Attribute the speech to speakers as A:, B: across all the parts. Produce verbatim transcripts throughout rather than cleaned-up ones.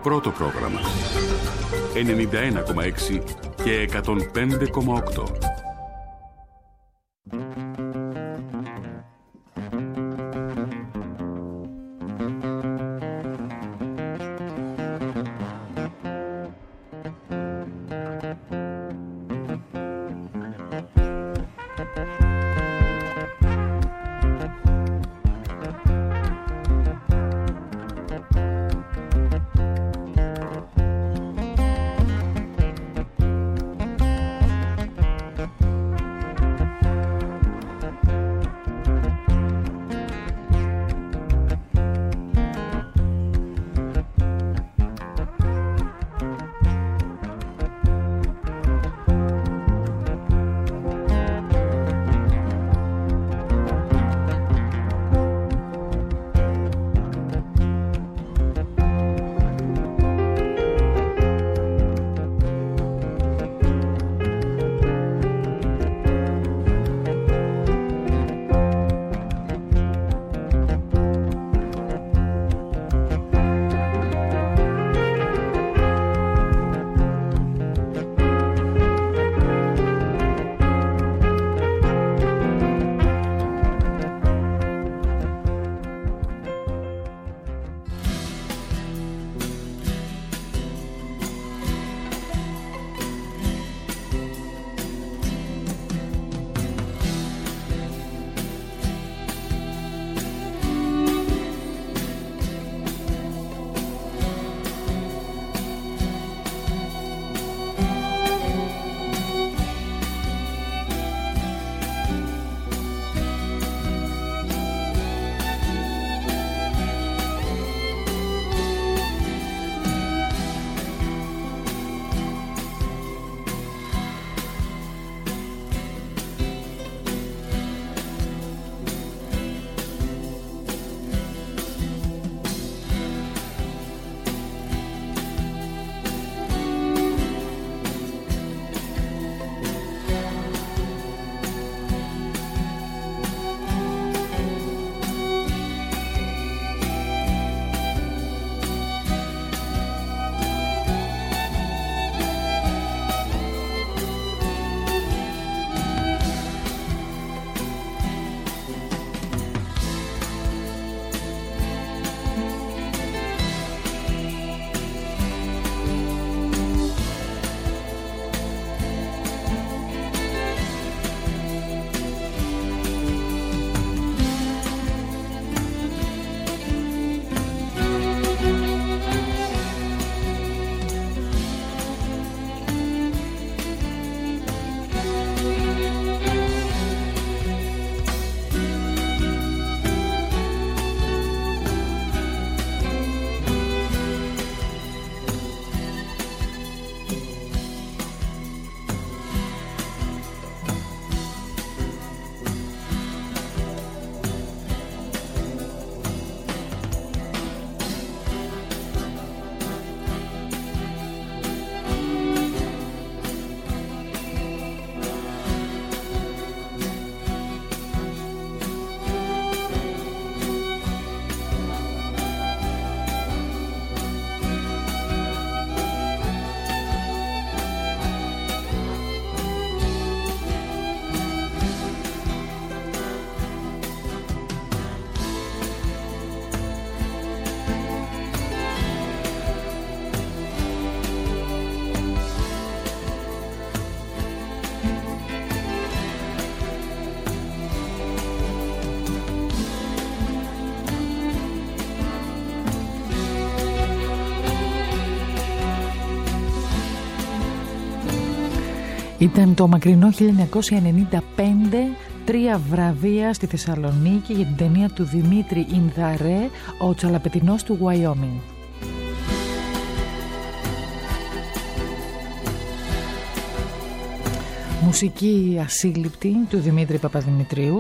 A: πρώτο πρόγραμμα. ενενήντα ένα κόμμα έξι και εκατόν πέντε κόμμα οκτώ.
B: Ήταν το μακρινό χίλια εννιακόσια ενενήντα πέντε, τρία βραβεία στη Θεσσαλονίκη για την ταινία του Δημήτρη Ινδαρέ, ο Τσαλαπετινός του Wyoming. Μουσική ασύλληπτη του Δημήτρη Παπαδημητρίου.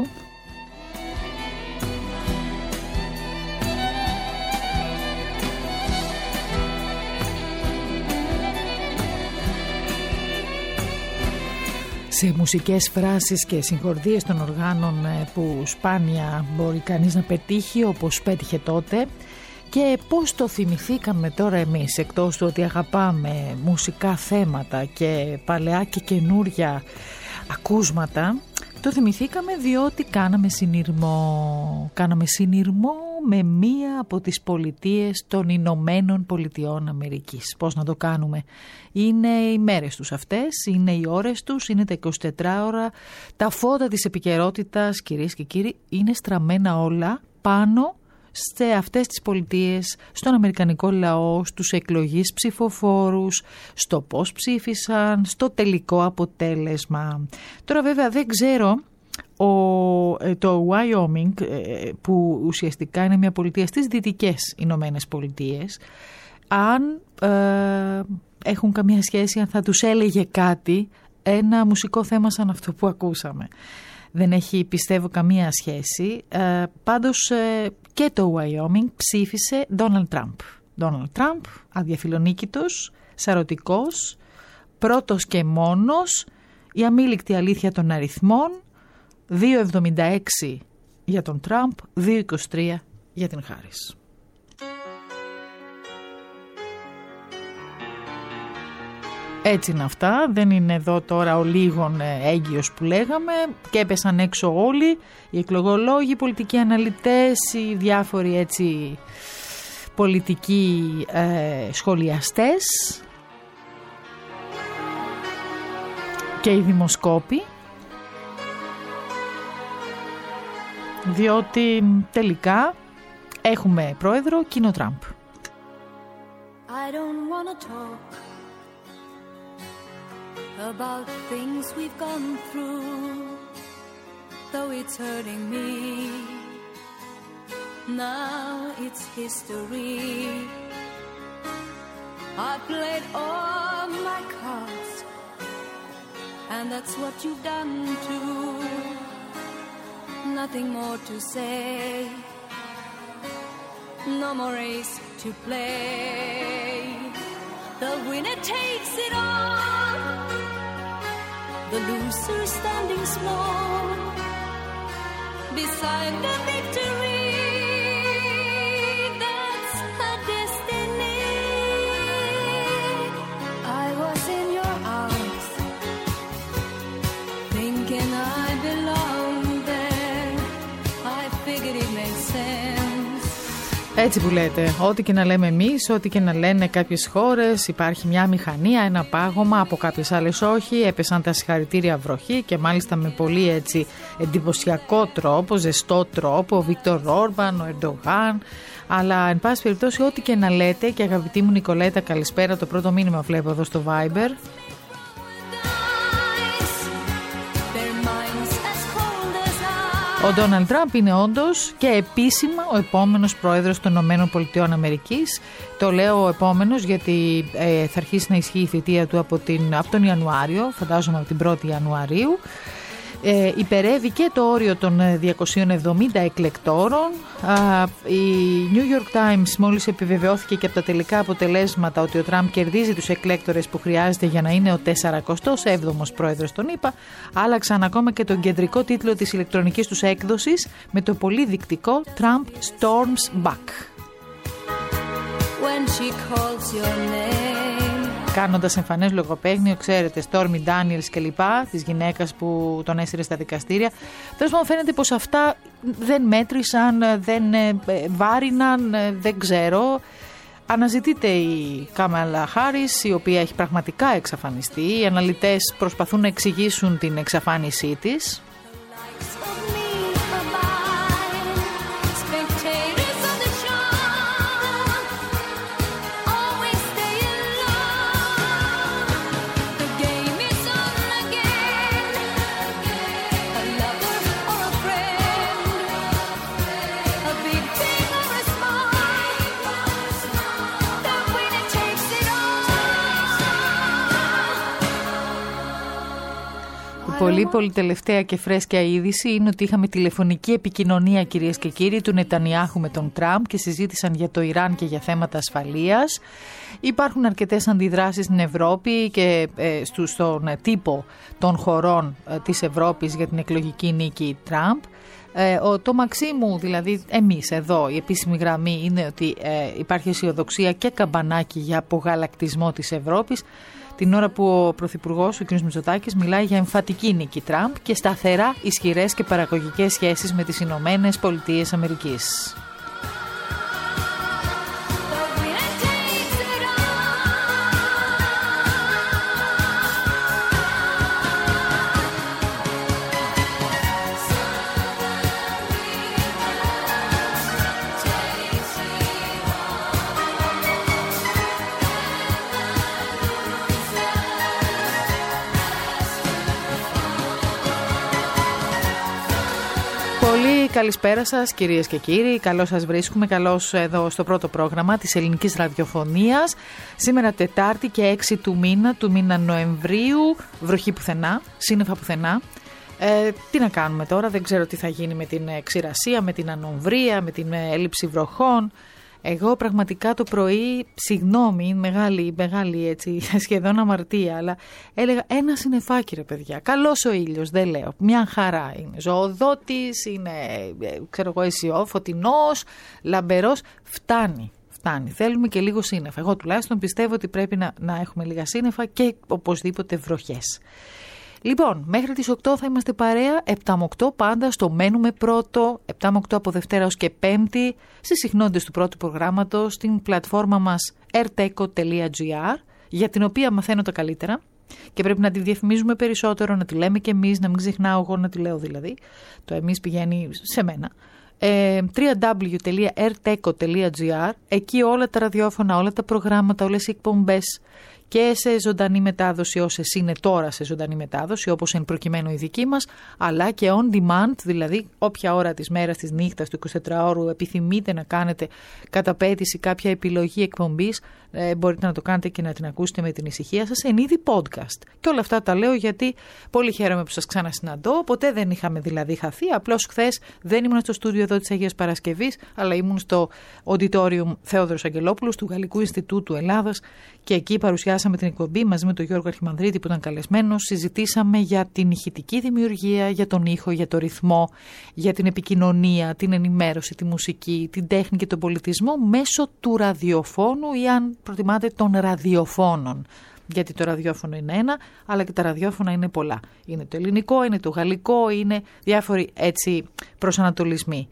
B: Σε μουσικές φράσεις και συγχορδίες των οργάνων που σπάνια μπορεί κανείς να πετύχει όπως πέτυχε τότε, Και πώς το θυμηθήκαμε τώρα εμείς, εκτός του ότι αγαπάμε μουσικά θέματα και παλαιά και καινούρια ακούσματα, το θυμηθήκαμε διότι κάναμε συνειρμό. Κάναμε συνειρμό με μία από τις πολιτείες των Ηνωμένων Πολιτειών Αμερικής. Πώς να το κάνουμε? Είναι οι μέρες τους αυτές, είναι οι ώρες τους, είναι τα εικοσιτετράωρα. Τα φώτα της επικαιρότητας, κυρίες και κύριοι, είναι στραμμένα όλα πάνω σε αυτές τις πολιτείες, στον αμερικανικό λαό, στους εκλογείς ψηφοφόρους, στο πώς ψήφισαν, στο τελικό αποτέλεσμα. Τώρα βέβαια δεν ξέρω, ο, το Wyoming, που ουσιαστικά είναι μια πολιτεία στις δυτικές Ηνωμένες Πολιτείες, αν ε, έχουν καμία σχέση, αν θα τους έλεγε κάτι ένα μουσικό θέμα σαν αυτό που ακούσαμε. Δεν έχει, πιστεύω, καμία σχέση. Ε, πάντως ε, και το Wyoming ψήφισε Donald Trump. Donald Trump, αδιαφιλονίκητος, σαρωτικός, πρώτος και μόνος, η αμήλικτη αλήθεια των αριθμών, δύο εβδομήντα έξι για τον Trump, δύο είκοσι τρία για την Harris. Έτσι είναι αυτά, δεν είναι εδώ τώρα ο λίγον έγκυος που λέγαμε, και έπεσαν έξω όλοι, οι εκλογολόγοι, οι πολιτικοί αναλυτές, οι διάφοροι έτσι πολιτικοί ε, σχολιαστές και οι δημοσκόποι, διότι τελικά έχουμε πρόεδρο Κίνο Τραμπ. I don't wanna talk about things we've gone through, though it's hurting me. Now it's history. I played all my cards, and that's what you've done too. Nothing more to say, no more race to play. The winner takes it all, the loser standing small beside the victory. That's her destiny. I was in your arms, thinking I belonged there. I figured it made sense. Έτσι που λέτε, ό,τι και να λέμε εμείς, ό,τι και να λένε κάποιες χώρες, υπάρχει μια μηχανία, ένα πάγωμα, από κάποιες άλλες όχι, έπεσαν τα συγχαρητήρια βροχή και μάλιστα με πολύ έτσι εντυπωσιακό τρόπο, ζεστό τρόπο, ο Βίκτορ Όρμπαν, ο Ερντογάν, αλλά εν πάση περιπτώσει ό,τι και να λέτε, και αγαπητή μου Νικολέτα, καλησπέρα, το πρώτο μήνυμα βλέπω εδώ στο Viber. Ο Ντόναλντ Τραμπ είναι όντως και επίσημα ο επόμενος πρόεδρος των Ηνωμένων Πολιτειών Αμερικής. Το λέω ο επόμενος γιατί ε, θα αρχίσει να ισχύει η θητεία του από, την, από τον Ιανουάριο, φαντάζομαι από την πρώτη Ιανουαρίου. Ε, υπερεύει και το όριο των διακοσίων εβδομήντα εκλεκτόρων. Η New York Times μόλις επιβεβαιώθηκε και από τα τελικά αποτελέσματα ότι ο Τραμπ κερδίζει τους εκλέκτορες που χρειάζεται για να είναι ο τεσσαρακοστός έβδομος πρόεδρος των ΗΠΑ. Άλλαξαν ακόμα και τον κεντρικό τίτλο της ηλεκτρονικής τους έκδοσης με το πολύ δεικτικό Trump Storms Back. When she calls your name. Κάνοντας εμφανές λογοπαίγνιο, ξέρετε, Stormy Daniels και λοιπά, της γυναίκας που τον έσυρε στα δικαστήρια. Τέλος πάντων, φαίνεται πως αυτά δεν μέτρησαν, δεν βάριναν, δεν ξέρω. Αναζητείται η Κάμαλα Χάρις, η οποία έχει πραγματικά εξαφανιστεί. Οι αναλυτές προσπαθούν να εξηγήσουν την εξαφάνισή της. Πολύ πολύ τελευταία και φρέσκια είδηση είναι ότι είχαμε τηλεφωνική επικοινωνία, κυρίες και κύριοι, του Νετανιάχου με τον Τραμπ και συζήτησαν για το Ιράν και για θέματα ασφαλείας. Υπάρχουν αρκετές αντιδράσεις στην Ευρώπη και ε, στον τύπο των χωρών ε, της Ευρώπης για την εκλογική νίκη Τραμπ. Ε, ο, το μαξί μου, δηλαδή εμείς εδώ, η επίσημη γραμμή είναι ότι ε, υπάρχει αισιοδοξία και καμπανάκι για απογαλακτισμό της Ευρώπης, την ώρα που ο Πρωθυπουργός, ο κ. Μητσοτάκης, μιλάει για εμφατική νίκη Τραμπ και σταθερά ισχυρές και παραγωγικές σχέσεις με τις Ηνωμένες Πολιτείες Αμερικής. Πολύ καλησπέρα σας κυρίες και κύριοι, καλώς σας βρίσκουμε, καλώς εδώ στο πρώτο πρόγραμμα της ελληνικής ραδιοφωνίας. Σήμερα Τετάρτη και έξι του μήνα, του μήνα Νοεμβρίου, βροχή πουθενά, σύννεφα πουθενά. Ε, τι να κάνουμε τώρα, δεν ξέρω τι θα γίνει με την ξηρασία, με την ανομβρία, με την έλλειψη βροχών. Εγώ πραγματικά το πρωί, συγγνώμη, μεγάλη, μεγάλη έτσι, σχεδόν αμαρτία, αλλά έλεγα ένα συννεφάκι ρε παιδιά, καλός ο ήλιος, δεν λέω, μια χαρά είναι, ζωοδότης, είναι, ξέρω εγώ, αισιό, φωτεινός, λαμπερός, φτάνει. Φτάνει. Θέλουμε και λίγο σύννεφα. Εγώ τουλάχιστον πιστεύω ότι πρέπει να, να έχουμε λίγα σύννεφα και οπωσδήποτε βροχές. Λοιπόν, μέχρι τις οκτώ θα είμαστε παρέα, επτά με οκτώ πάντα στο Μένουμε Πρώτο, επτά με οκτώ από Δευτέρα ως και Πέμπτη, στις συχνότητες του πρώτου προγράμματος, στην πλατφόρμα μας ερτέκο τελεία τζι άρ, για την οποία μαθαίνω τα καλύτερα και πρέπει να τη διαφημίζουμε περισσότερο, να τη λέμε και εμείς, να μην ξεχνάω εγώ να τη λέω δηλαδή, το εμείς πηγαίνει σε μένα. Ε, double-u double-u double-u τελεία ερτέκο τελεία τζι άρ, εκεί όλα τα ραδιόφωνα, όλα τα προγράμματα, όλες οι εκπομπές και σε ζωντανή μετάδοση όσες είναι τώρα σε ζωντανή μετάδοση, όπως εν προκειμένου η δική μας, αλλά και on demand, δηλαδή όποια ώρα της μέρας, της νύχτας, του εικοσιτετράωρου επιθυμείτε να κάνετε κατά πέτηση κάποια επιλογή εκπομπής, ε, μπορείτε να το κάνετε και να την ακούσετε με την ησυχία σας εν είδη podcast. Και όλα αυτά τα λέω γιατί πολύ χαίρομαι που σας ξανασυναντώ, ποτέ δεν είχαμε δηλαδή χαθεί, απλώς χθες δεν ήμουν στο στούντιο εδώ της Αγίας Παρασκευής, αλλά ήμουν στο Auditorium Θεόδωρος Αγγελόπουλος του Γαλλικού Ινστιτούτου Ελλάδας και εκεί παρουσιάσαμε την εκπομπή μαζί με τον Γιώργο Αρχιμανδρίτη που ήταν καλεσμένος. Συζητήσαμε για την ηχητική δημιουργία, για τον ήχο, για το ρυθμό, για την επικοινωνία, την ενημέρωση, τη μουσική, την τέχνη και τον πολιτισμό μέσω του ραδιοφώνου ή αν προτιμάτε των ραδιοφώνων. Γιατί το ραδιόφωνο είναι ένα, αλλά και τα ραδιόφωνα είναι πολλά. Είναι το ελληνικό, είναι το γαλλικό, είναι διάφοροι έτσι προσανατολισμοί.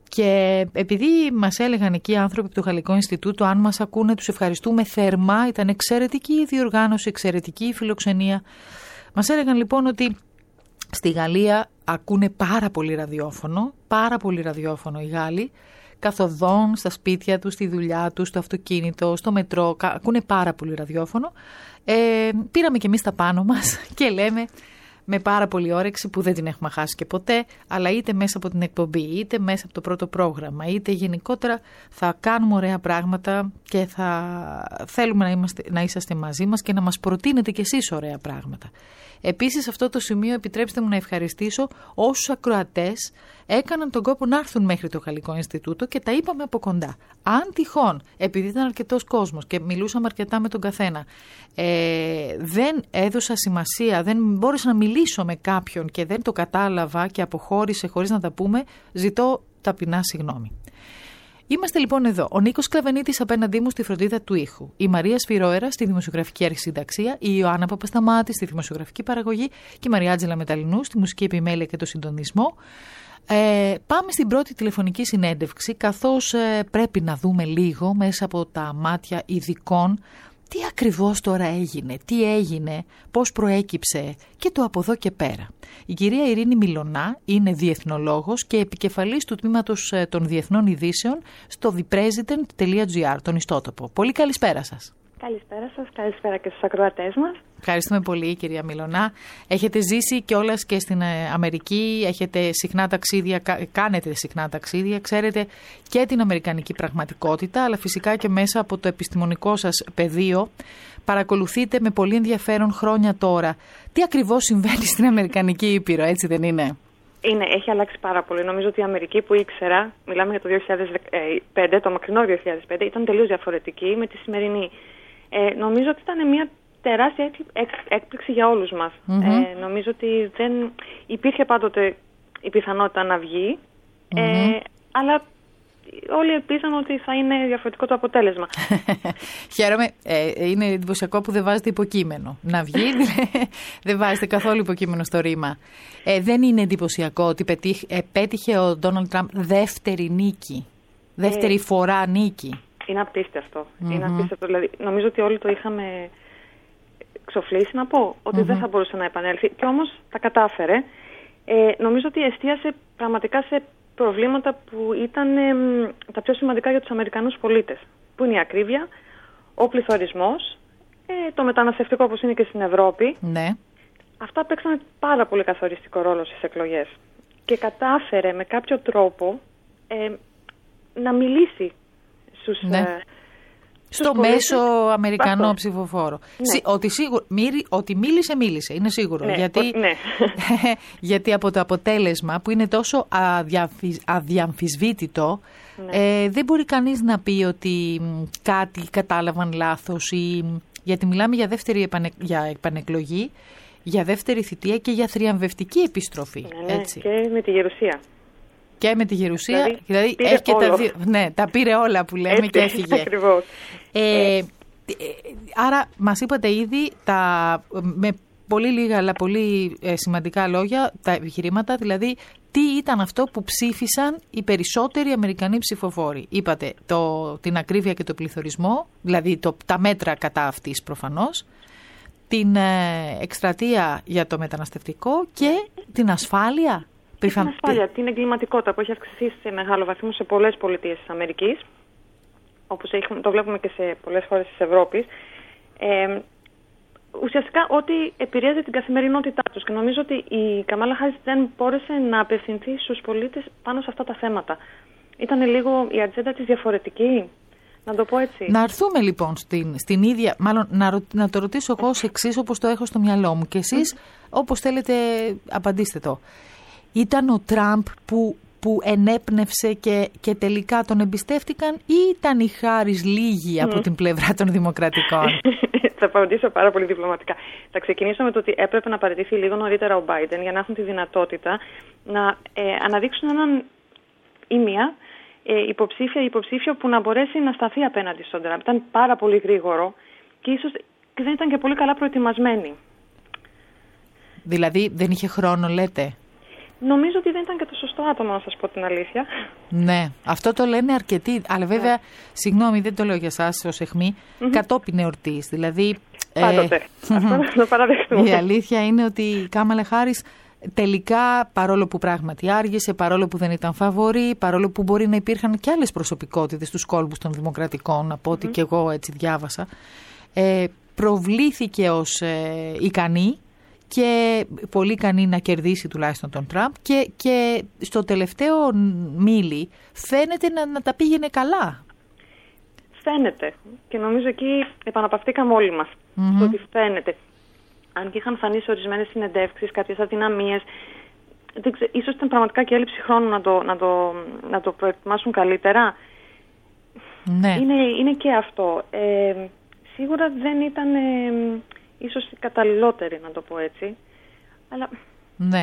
B: Και επειδή μας έλεγαν εκεί οι άνθρωποι από το Γαλλικό Ινστιτούτο, αν μας ακούνε τους ευχαριστούμε θερμά, ήταν εξαιρετική η διοργάνωση, εξαιρετική η φιλοξενία. Μας έλεγαν λοιπόν ότι στη Γαλλία ακούνε πάρα πολύ ραδιόφωνο, πάρα πολύ ραδιόφωνο οι Γάλλοι, καθοδόν, στα σπίτια τους, στη δουλειά τους, στο αυτοκίνητο, στο μετρό, ακούνε πάρα πολύ ραδιόφωνο. Ε, πήραμε και εμείς τα πάνω μας και λέμε με πάρα πολύ όρεξη που δεν την έχουμε χάσει και ποτέ, αλλά είτε μέσα από την εκπομπή, είτε μέσα από το πρώτο πρόγραμμα, είτε γενικότερα θα κάνουμε ωραία πράγματα και θα θέλουμε να, είμαστε, να είσαστε μαζί μας και να μας προτείνετε κι εσείς ωραία πράγματα. Επίσης, σε αυτό το σημείο επιτρέψτε μου να ευχαριστήσω όσους ακροατές έκαναν τον κόπο να έρθουν μέχρι το Γαλλικό Ινστιτούτο και τα είπαμε από κοντά. Αν τυχόν, επειδή ήταν αρκετός κόσμος και μιλούσαμε αρκετά με τον καθένα, ε, δεν έδωσα σημασία, δεν μπόρεσα να μιλήσω με κάποιον και δεν το κατάλαβα και αποχώρησε χωρίς να τα πούμε, ζητώ ταπεινά συγγνώμη. Είμαστε λοιπόν εδώ. Ο Νίκος Κλαβενίτης απέναντί μου στη φροντίδα του ήχου. Η Μαρία Σφυρόερα στη δημοσιογραφική αρχισυνταξία. Η Ιωάννα Παπασταμάτη στη δημοσιογραφική παραγωγή. Και η Μαριάτζελα Μεταλλινού στη μουσική επιμέλεια και το συντονισμό. Ε, πάμε στην πρώτη τηλεφωνική συνέντευξη, καθώς ε, πρέπει να δούμε λίγο μέσα από τα μάτια ειδικών τι ακριβώς τώρα έγινε, τι έγινε, πώς προέκυψε και το από εδώ και πέρα. Η κυρία Ειρήνη Μιλωνά είναι διεθνολόγος και επικεφαλής του τμήματος των διεθνών ειδήσεων στο the president τελεία τζι άρ, τον ιστότοπο. Πολύ καλησπέρα σας.
C: Καλησπέρα σας, καλησπέρα και στους ακροατές μας.
B: Ευχαριστούμε πολύ κυρία Μιλωνά. Έχετε ζήσει κιόλας και στην Αμερική, έχετε συχνά ταξίδια, κάνετε συχνά ταξίδια, ξέρετε και την αμερικανική πραγματικότητα, αλλά φυσικά και μέσα από το επιστημονικό σας πεδίο παρακολουθείτε με πολύ ενδιαφέρον χρόνια τώρα. Τι ακριβώς συμβαίνει στην Αμερικανική Ήπειρο, έτσι δεν είναι?
C: Είναι, έχει αλλάξει πάρα πολύ. Νομίζω ότι η Αμερική που ήξερα, μιλάμε για το δύο χιλιάδες πέντε, το μακρινό δύο χιλιάδες πέντε, ήταν τελείως διαφορετική με τη σημερινή. Ε, νομίζω ότι ήταν μια τεράστια έκπληξη για όλους μας. Mm-hmm. Ε, νομίζω ότι δεν υπήρχε πάντοτε η πιθανότητα να βγει Mm-hmm. Ε, αλλά όλοι ελπίζαν ότι θα είναι διαφορετικό το αποτέλεσμα.
B: Χαίρομαι. Ε, είναι εντυπωσιακό που δεν βάζετε υποκείμενο. Να βγει, δεν βάζετε καθόλου υποκείμενο στο ρήμα. Ε, δεν είναι εντυπωσιακό ότι πετύχ, ε, πέτυχε ο Ντόναλντ Τραμπ δεύτερη νίκη. Δεύτερη ε, φορά νίκη. Είναι
C: απίστευτο. Mm-hmm. Είναι απίστευτο. Δηλαδή, νομίζω ότι όλοι το είχαμε ξοφλήσει, να πω, ότι mm-hmm. δεν θα μπορούσε να επανέλθει. Και όμως τα κατάφερε. Ε, νομίζω ότι εστίασε πραγματικά σε προβλήματα που ήταν ε, τα πιο σημαντικά για τους Αμερικανούς πολίτες. Που είναι η ακρίβεια, ο πληθωρισμός, ε, το μεταναστευτικό όπως είναι και στην Ευρώπη.
B: Ναι.
C: Αυτά παίξαν πάρα πολύ καθοριστικό ρόλο στις εκλογές. Και κατάφερε με κάποιο τρόπο ε, να μιλήσει στους...
B: Ναι.
C: Ε,
B: στο μέσο Αμερικανό αυτό. Ψηφοφόρο. Ναι. Ότι, σίγουρο, μύρι, ότι μίλησε, μίλησε. Είναι σίγουρο.
C: Ναι,
B: γιατί,
C: ναι.
B: γιατί από το αποτέλεσμα που είναι τόσο αδιαμφισ, αδιαμφισβήτητο, ναι. ε, δεν μπορεί κανείς να πει ότι κάτι κατάλαβαν λάθος. Ή, γιατί μιλάμε για δεύτερη επανε, για επανεκλογή, για δεύτερη θητεία και για θριαμβευτική επιστροφή.
C: Ναι, ναι. Έτσι. Και με τη Γερουσία.
B: Και με τη Γερουσία,
C: δηλαδή,
B: δηλαδή έχει και τα δύο. Ναι, τα πήρε όλα που λέμε. Έτσι, και έφυγε.
C: Ακριβώς.
B: Ε, ε, άρα μας είπατε ήδη τα, με πολύ λίγα αλλά πολύ ε, σημαντικά λόγια τα επιχειρήματα, δηλαδή τι ήταν αυτό που ψήφισαν οι περισσότεροι Αμερικανοί ψηφοφόροι. Είπατε το, την ακρίβεια και το πληθωρισμό, δηλαδή το, τα μέτρα κατά αυτής προφανώς, την ε, εκστρατεία για το μεταναστευτικό και την ασφάλεια.
C: Και την ασφάλεια, την εγκληματικότητα που έχει αυξηθεί σε μεγάλο βαθμό σε πολλές πολιτείες της Αμερικής, όπως έχουμε, το βλέπουμε και σε πολλές χώρες της Ευρώπης. Ε, ουσιαστικά ό,τι επηρέαζε την καθημερινότητά τους. Και νομίζω ότι η Καμάλα Χάρις δεν μπόρεσε να απευθυνθεί στους πολίτες πάνω σε αυτά τα θέματα. Ήταν λίγο η ατζέντα της διαφορετική, να το πω έτσι.
B: Να έρθουμε λοιπόν στην, στην ίδια, μάλλον να, ρω, να το ρωτήσω εγώ ως εξής όπως το έχω στο μυαλό μου. Και εσείς mm. όπως θέλετε απαντήστε το. Ήταν ο Τραμπ που, που ενέπνευσε και, και τελικά τον εμπιστεύτηκαν ή ήταν η Χάρις λίγη από mm. την πλευρά των Δημοκρατικών?
C: Θα απαντήσω πάρα πολύ διπλωματικά. Θα ξεκινήσω με το ότι έπρεπε να παραιτηθεί λίγο νωρίτερα ο Μπάιντεν για να έχουν τη δυνατότητα να ε, αναδείξουν έναν ή μία ε, υποψήφια, υποψήφιο που να μπορέσει να σταθεί απέναντι στον Τραμπ. Ήταν πάρα πολύ γρήγορο και ίσως και δεν ήταν και πολύ καλά προετοιμασμένοι.
B: Δηλαδή δεν είχε χρόνο, λέτε?
C: Νομίζω ότι δεν ήταν και το σωστό άτομο, να σας πω την αλήθεια.
B: Ναι, αυτό το λένε αρκετοί. Αλλά βέβαια, yeah. συγγνώμη, δεν το λέω για εσάς ως αιχμή, mm-hmm. κατόπιν εορτής. Δηλαδή,
C: πάντοτε. Ε, αυτό να το παραδεχτούμε.
B: Η αλήθεια είναι ότι η Κάμαλα Χάρις τελικά, παρόλο που πράγματι άργησε, παρόλο που δεν ήταν φαβορή, παρόλο που μπορεί να υπήρχαν και άλλες προσωπικότητες στους κόλπους των Δημοκρατικών, από ό,τι mm-hmm. και εγώ έτσι διάβασα, ε, προβλήθηκε ως ε, ικανή και πολύ ικανή να κερδίσει τουλάχιστον τον Τραμπ και, και στο τελευταίο μίλι φαίνεται να, να τα πήγαινε καλά.
C: Φαίνεται. Και νομίζω εκεί επαναπαυτήκαμε όλοι μας. Mm-hmm. Το ότι φαίνεται. Αν και είχαν φανεί σε ορισμένες συνεντεύξεις κάποιες αδυναμίες, ίσως ήταν πραγματικά και έλλειψη χρόνου να το, να το, να το προετοιμάσουν καλύτερα.
B: Ναι.
C: Είναι, είναι και αυτό. Ε, σίγουρα δεν ήταν... Ε, ίσως καταλληλότερη, να το πω έτσι. Αλλά...
B: Ναι.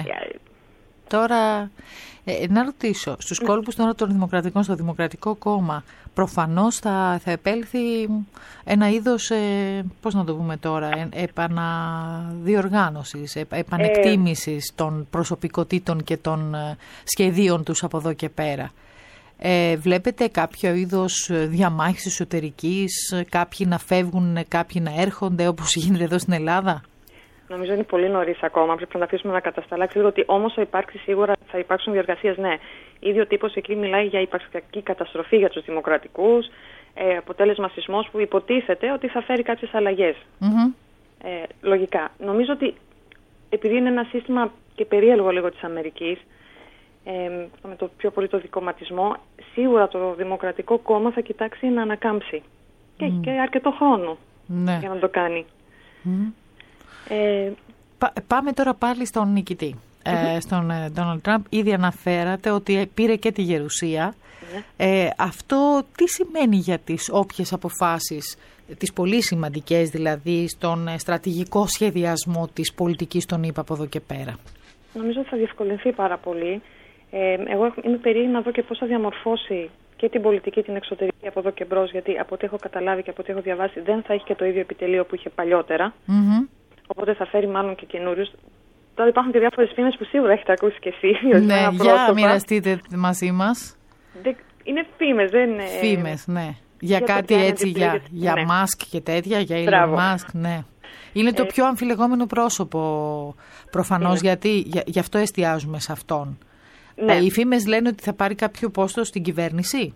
B: Τώρα, ε, να ρωτήσω, στους ναι. κόλπους τώρα των Δημοκρατικών, στο Δημοκρατικό Κόμμα, προφανώς θα, θα επέλθει ένα είδος, ε, πώς να το πούμε τώρα, ε, επαναδιοργάνωσης, ε, επανεκτίμησης ε... των προσωπικότητων και των ε, σχεδίων τους από εδώ και πέρα. Ε, βλέπετε κάποιο είδος διαμάχης εσωτερικής, κάποιοι να φεύγουν, κάποιοι να έρχονται όπως γίνεται εδώ στην Ελλάδα?
C: Νομίζω είναι πολύ νωρίς ακόμα, πρέπει να τα αφήσουμε να κατασταλάξει λίγο, ότι όμως θα υπάρξει σίγουρα, θα υπάρξουν διαργασίες, ναι. Ήδη ο τύπος εκεί μιλάει για υπαρξιακή καταστροφή για τους Δημοκρατικούς, ε, αποτέλεσμα σεισμός που υποτίθεται ότι θα φέρει κάποιες αλλαγές. Mm-hmm. Ε, λογικά. Νομίζω ότι επειδή είναι ένα σύστημα και περίεργο λίγο της Αμερικής, Ε, με το πιο πολύ το δικομματισμό, σίγουρα το Δημοκρατικό Κόμμα θα κοιτάξει να ανακάμψει. Και έχει mm. και αρκετό χρόνο
B: ναι.
C: για να το κάνει.
B: Mm. Ε, Πά, πάμε τώρα πάλι στον νικητή, mm-hmm. ε, στον Ντόναλντ Τραμπ. Ήδη αναφέρατε ότι πήρε και τη Γερουσία. Mm. Ε, αυτό τι σημαίνει για τις όποιες αποφάσεις, τις πολύ σημαντικές δηλαδή, στον στρατηγικό σχεδιασμό της πολιτικής των ΗΠΑ από εδώ και πέρα?
C: Νομίζω ότι θα διευκολυνθεί πάρα πολύ. Ε, εγώ είμαι περίεργη να δω και πώς θα διαμορφώσει και την πολιτική, την εξωτερική από εδώ και μπρος, γιατί από ό,τι έχω καταλάβει και από ό,τι έχω διαβάσει δεν θα έχει και το ίδιο επιτελείο που είχε παλιότερα.
B: Mm-hmm.
C: Οπότε θα φέρει μάλλον και καινούριους. Τώρα υπάρχουν και διάφορες φήμες που σίγουρα έχετε ακούσει κι εσύ.
B: Ναι, για μοιραστείτε μαζί μας.
C: Είναι φήμες, δεν είναι...
B: Φήμες, ναι. Για, για κάτι έτσι, για, για ναι. Μάσκ και τέτοια, για Elon Musk, ναι. Είναι το ε, πιο αμφιλεγόμενο πρόσωπο προφανώς, είναι. γιατί για, γι' αυτό εστιάζουμε σε αυτόν. Ναι. Ε, οι φήμες λένε ότι θα πάρει κάποιο πόστο στην κυβέρνηση.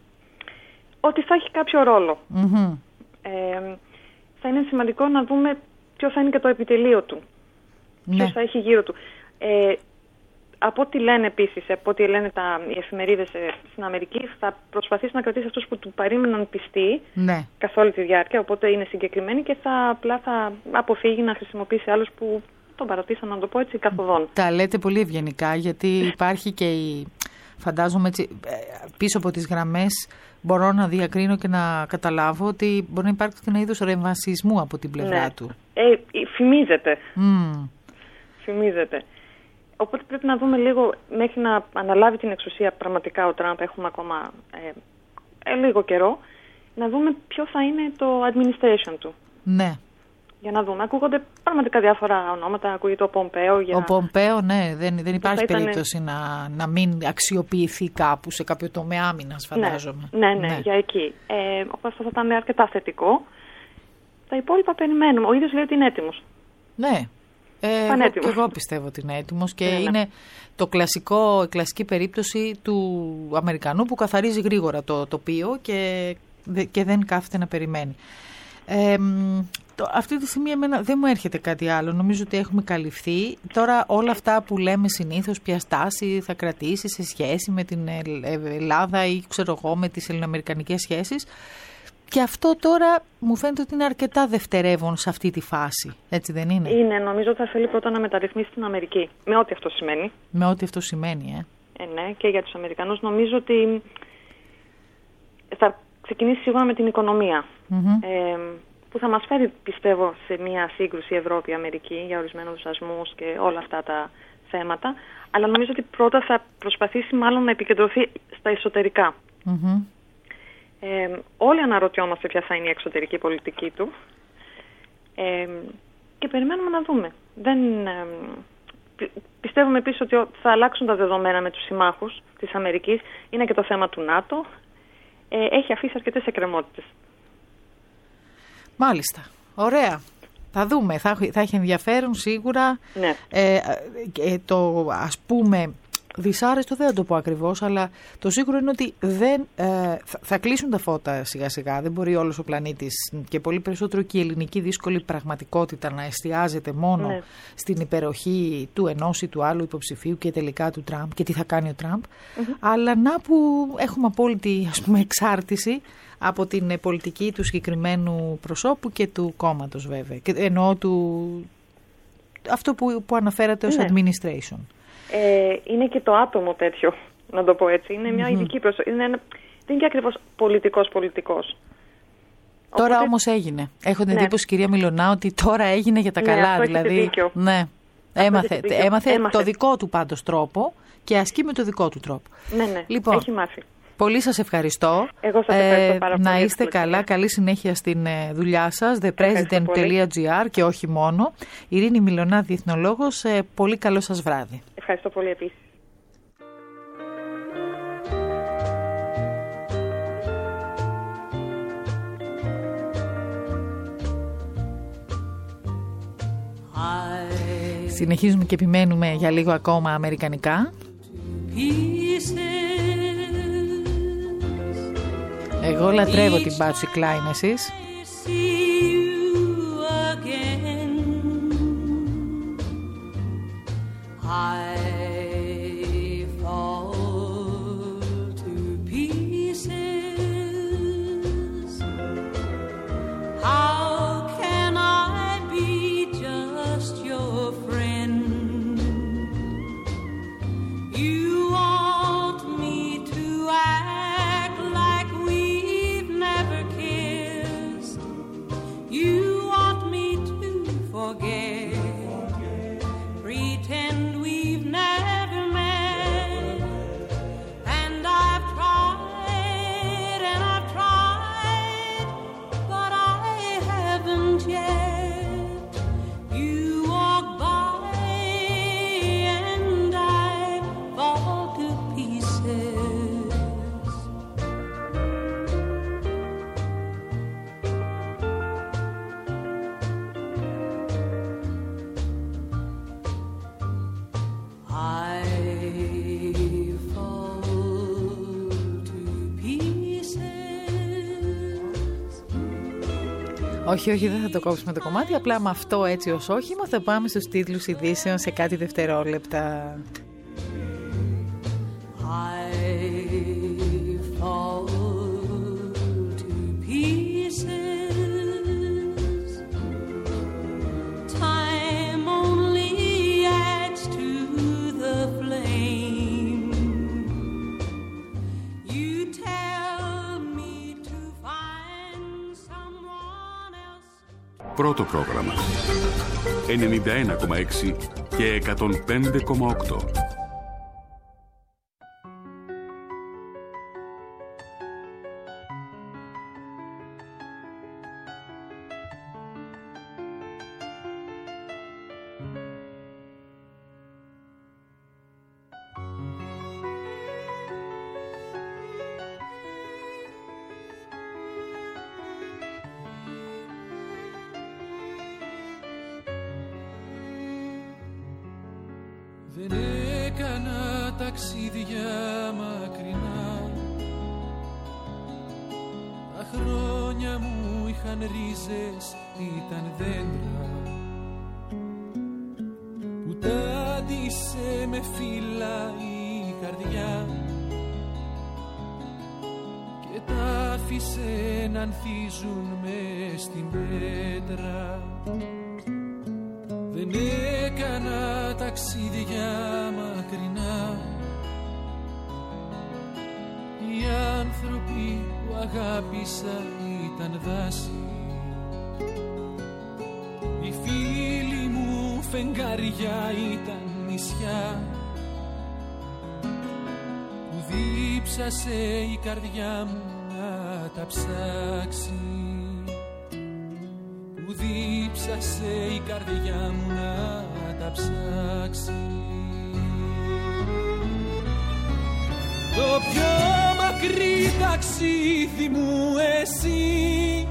B: Ότι
C: θα έχει κάποιο ρόλο.
B: Mm-hmm.
C: Ε, θα είναι σημαντικό να δούμε ποιο θα είναι και το επιτελείο του. Ναι. Ποιος θα έχει γύρω του. Ε, από ό,τι λένε επίσης, από ό,τι λένε τα, οι εφημερίδες στην Αμερική, θα προσπαθήσει να κρατήσει αυτούς που του παρήμεναν πιστοί
B: ναι.
C: καθ' όλη τη διάρκεια, οπότε είναι συγκεκριμένοι και θα, απλά θα αποφύγει να χρησιμοποιήσει άλλους που τον παρατήσαν, να το πω έτσι, καθοδόν. Τα
B: λέτε πολύ ευγενικά, γιατί υπάρχει και η... Φαντάζομαι έτσι, πίσω από τις γραμμές μπορώ να διακρίνω και να καταλάβω ότι μπορεί να υπάρξει και ένα είδος ρεμβασισμού από την πλευρά
C: ναι.
B: του.
C: Ε, φημίζεται.
B: Mm.
C: Φημίζεται. Οπότε πρέπει να δούμε λίγο, μέχρι να αναλάβει την εξουσία πραγματικά ο Τραμπ, έχουμε ακόμα ε, ε, λίγο καιρό, να δούμε ποιο θα είναι το administration του.
B: Ναι.
C: Για να δούμε. Ακούγονται πραγματικά διάφορα ονόματα. Ακούγεται ο Πομπέο. Για...
B: Ο Πομπέο, ναι, δεν, δεν υπάρχει ήταν... περίπτωση να, να μην αξιοποιηθεί κάπου σε κάποιο τομέα άμυνας, φαντάζομαι.
C: Ναι, ναι, ναι, ναι. για εκεί. Ε, αυτό θα ήταν αρκετά θετικό. Τα υπόλοιπα περιμένουμε. Ο ίδιος λέει ότι είναι έτοιμος.
B: Ναι. Ε, εγώ, και εγώ πιστεύω ότι είναι έτοιμος και ναι, είναι ναι. το κλασικό, η κλασική περίπτωση του Αμερικανού που καθαρίζει γρήγορα το τοπίο και, και δεν κάθεται να περιμένει. Ε, το, αυτή τη στιγμή εμένα δεν μου έρχεται κάτι άλλο. Νομίζω ότι έχουμε καλυφθεί. Τώρα όλα αυτά που λέμε συνήθως, ποια στάση θα κρατήσει σε σχέση με την Ελλάδα ή ξέρω εγώ με τις ελληνοαμερικανικές σχέσεις, και αυτό τώρα μου φαίνεται ότι είναι αρκετά δευτερεύον σε αυτή τη φάση. Έτσι δεν είναι?
C: Είναι. Νομίζω ότι θα θέλει πρώτα να μεταρρυθμίσει την Αμερική. Με ό,τι αυτό σημαίνει.
B: Με ό,τι αυτό σημαίνει, ε.
C: ε ναι, και για τους Αμερικανούς νομίζω ότι θα ξεκινήσει σίγουρα με την οικονομία.
B: Mm-hmm.
C: Ε, που θα μας φέρει, πιστεύω, σε μια σύγκρουση Ευρώπη-Αμερική για ορισμένους δασμούς και όλα αυτά τα θέματα. Αλλά νομίζω ότι πρώτα θα προσπαθήσει μάλλον να επικεντρωθεί στα εσωτερικά.
B: Mm-hmm.
C: Ε, όλοι αναρωτιόμαστε ποια θα είναι η εξωτερική πολιτική του ε, και περιμένουμε να δούμε. Δεν, ε, πιστεύουμε επίσης ότι θα αλλάξουν τα δεδομένα με τους συμμάχους της Αμερικής. Είναι και το θέμα του ΝΑΤΟ. Ε, έχει αφήσει αρκετές εκκρεμότητες.
B: Μάλιστα. Ωραία. Θα δούμε. Θα, θα έχει ενδιαφέρον σίγουρα.
C: Ναι.
B: Ε, ε, το ας πούμε... Δυσάρεστο δεν θα το πω ακριβώς, αλλά το σίγουρο είναι ότι δεν, ε, θα, θα κλείσουν τα φώτα σιγά σιγά. Δεν μπορεί όλος ο πλανήτης και πολύ περισσότερο και η ελληνική δύσκολη πραγματικότητα να εστιάζεται μόνο ναι. στην υπεροχή του ενός ή του άλλου υποψηφίου και τελικά του Τραμπ και τι θα κάνει ο Τραμπ. Mm-hmm. Αλλά να που έχουμε απόλυτη ας πούμε, εξάρτηση από την πολιτική του συγκεκριμένου προσώπου και του κόμματος βέβαια. Και εννοώ του, αυτό που, που αναφέρατε ως ναι. administration.
C: Ε, είναι και το άτομο τέτοιο, να το πω έτσι. Είναι μια mm-hmm. ειδική προσοχή. Είναι ένα... Δεν είναι και ακριβώς πολιτικός-πολιτικός.
B: Τώρα
C: Οπότε...
B: όμως έγινε. Έχω την εντύπωση, ναι. κυρία Μιλωνά, ότι τώρα έγινε για τα
C: ναι,
B: καλά.
C: Αυτό
B: δηλαδή.
C: Δίκιο.
B: Ναι. Έμαθε, έμαθε, έμαθε το δικό του πάντως τρόπο και ασκεί με το δικό του τρόπο.
C: Ναι, ναι.
B: Λοιπόν,
C: έχει μάθει.
B: Πολύ σας ευχαριστώ.
C: Εγώ σας ευχαριστώ πάρα πολύ.
B: Να είστε καλά, καλή συνέχεια στην δουλειά σας. the president dot gr και όχι μόνο. Ειρήνη Μιλωνά, διεθνολόγος. Πολύ καλό σας βράδυ.
C: Ευχαριστώ πολύ επίσης.
B: Συνεχίζουμε και επιμένουμε για λίγο ακόμα αμερικανικά. Εγώ λατρεύω την Patsy Cline, εσείς? Όχι, όχι, δεν θα το κόψουμε το κομμάτι. Απλά με αυτό έτσι ως όχημα θα πάμε στους τίτλους ειδήσεων σε κάτι δευτερόλεπτα.
A: Πρώτο πρόγραμμα ενενήντα ένα κόμμα έξι και εκατόν πέντε κόμμα οκτώ.
D: Δεν έκανα ταξίδια μακρινά, τα χρόνια μου είχαν ρίζες, ήταν δέντρα που τάντισε με φύλλα η καρδιά και τα άφησε να ανθίζουν μες στην πέτρα. Δεν έκανα ταξίδια μακρινά, οι άνθρωποι που αγάπησα ήταν δάση, οι φίλοι μου φεγγάρια ήταν νησιά, που δίψασε η καρδιά μου να τα ψάξει, που δίψασε η καρδιά μου να τα ψάξει. Το πιο μακρύ ταξίδι μου εσύ,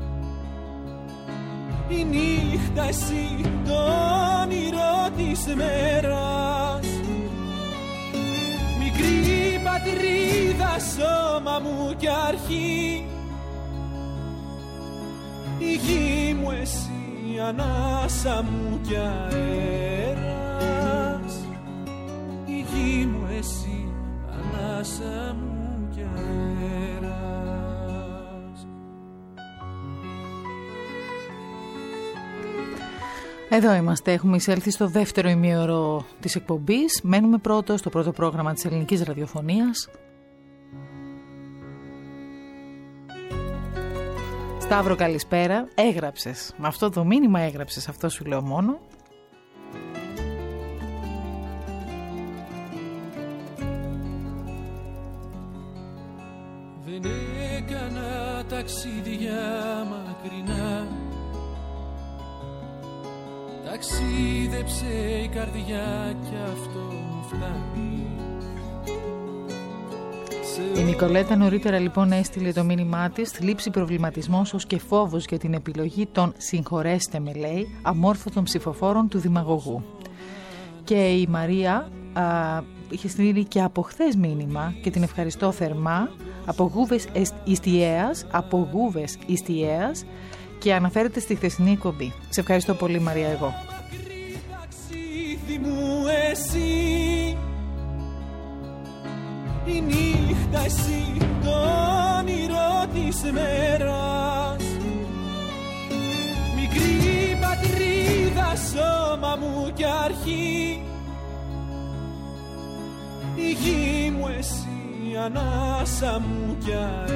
D: η νύχτα εσύ, το όνειρο της μέρας, μικρή πατρίδα, σώμα μου κι αρχή, η γη μου εσύ, ανάσα μου κι αέρας, η γη μου εσύ, ανάσα μου κι αέρας.
B: Εδώ είμαστε, έχουμε εισέλθει στο δεύτερο ημίωρο της εκπομπής. Μένουμε πρώτο στο πρώτο πρόγραμμα της ελληνικής ραδιοφωνίας. Σταύρο, καλησπέρα. Έγραψες. Με αυτό το μήνυμα έγραψες. Αυτό σου λέω μόνο.
D: Δεν έκανα ταξίδια μακρινά, ταξίδεψε η καρδιά κι αυτό μου φτάνει.
B: Η Νικολέτα νωρίτερα λοιπόν έστειλε το μήνυμά της, θλίψη, προβληματισμός ως και φόβος για την επιλογή των, συγχωρέστε με λέει, αμόρφωτων ψηφοφόρων του δημαγωγού. Και η Μαρία α, είχε στείλει και από χθες μήνυμα και την ευχαριστώ θερμά, από Γούβες Ιστιαίας, από Γούβες Ιστιαίας, και αναφέρεται στη χθεσινή εκπομπή. Σε ευχαριστώ πολύ Μαρία εγώ.
D: Η νύχτα εσύ, το όνειρο της μέρας, μικρή πατρίδα, σώμα μου κι αρχή, η γη μου εσύ, ανάσα μου κι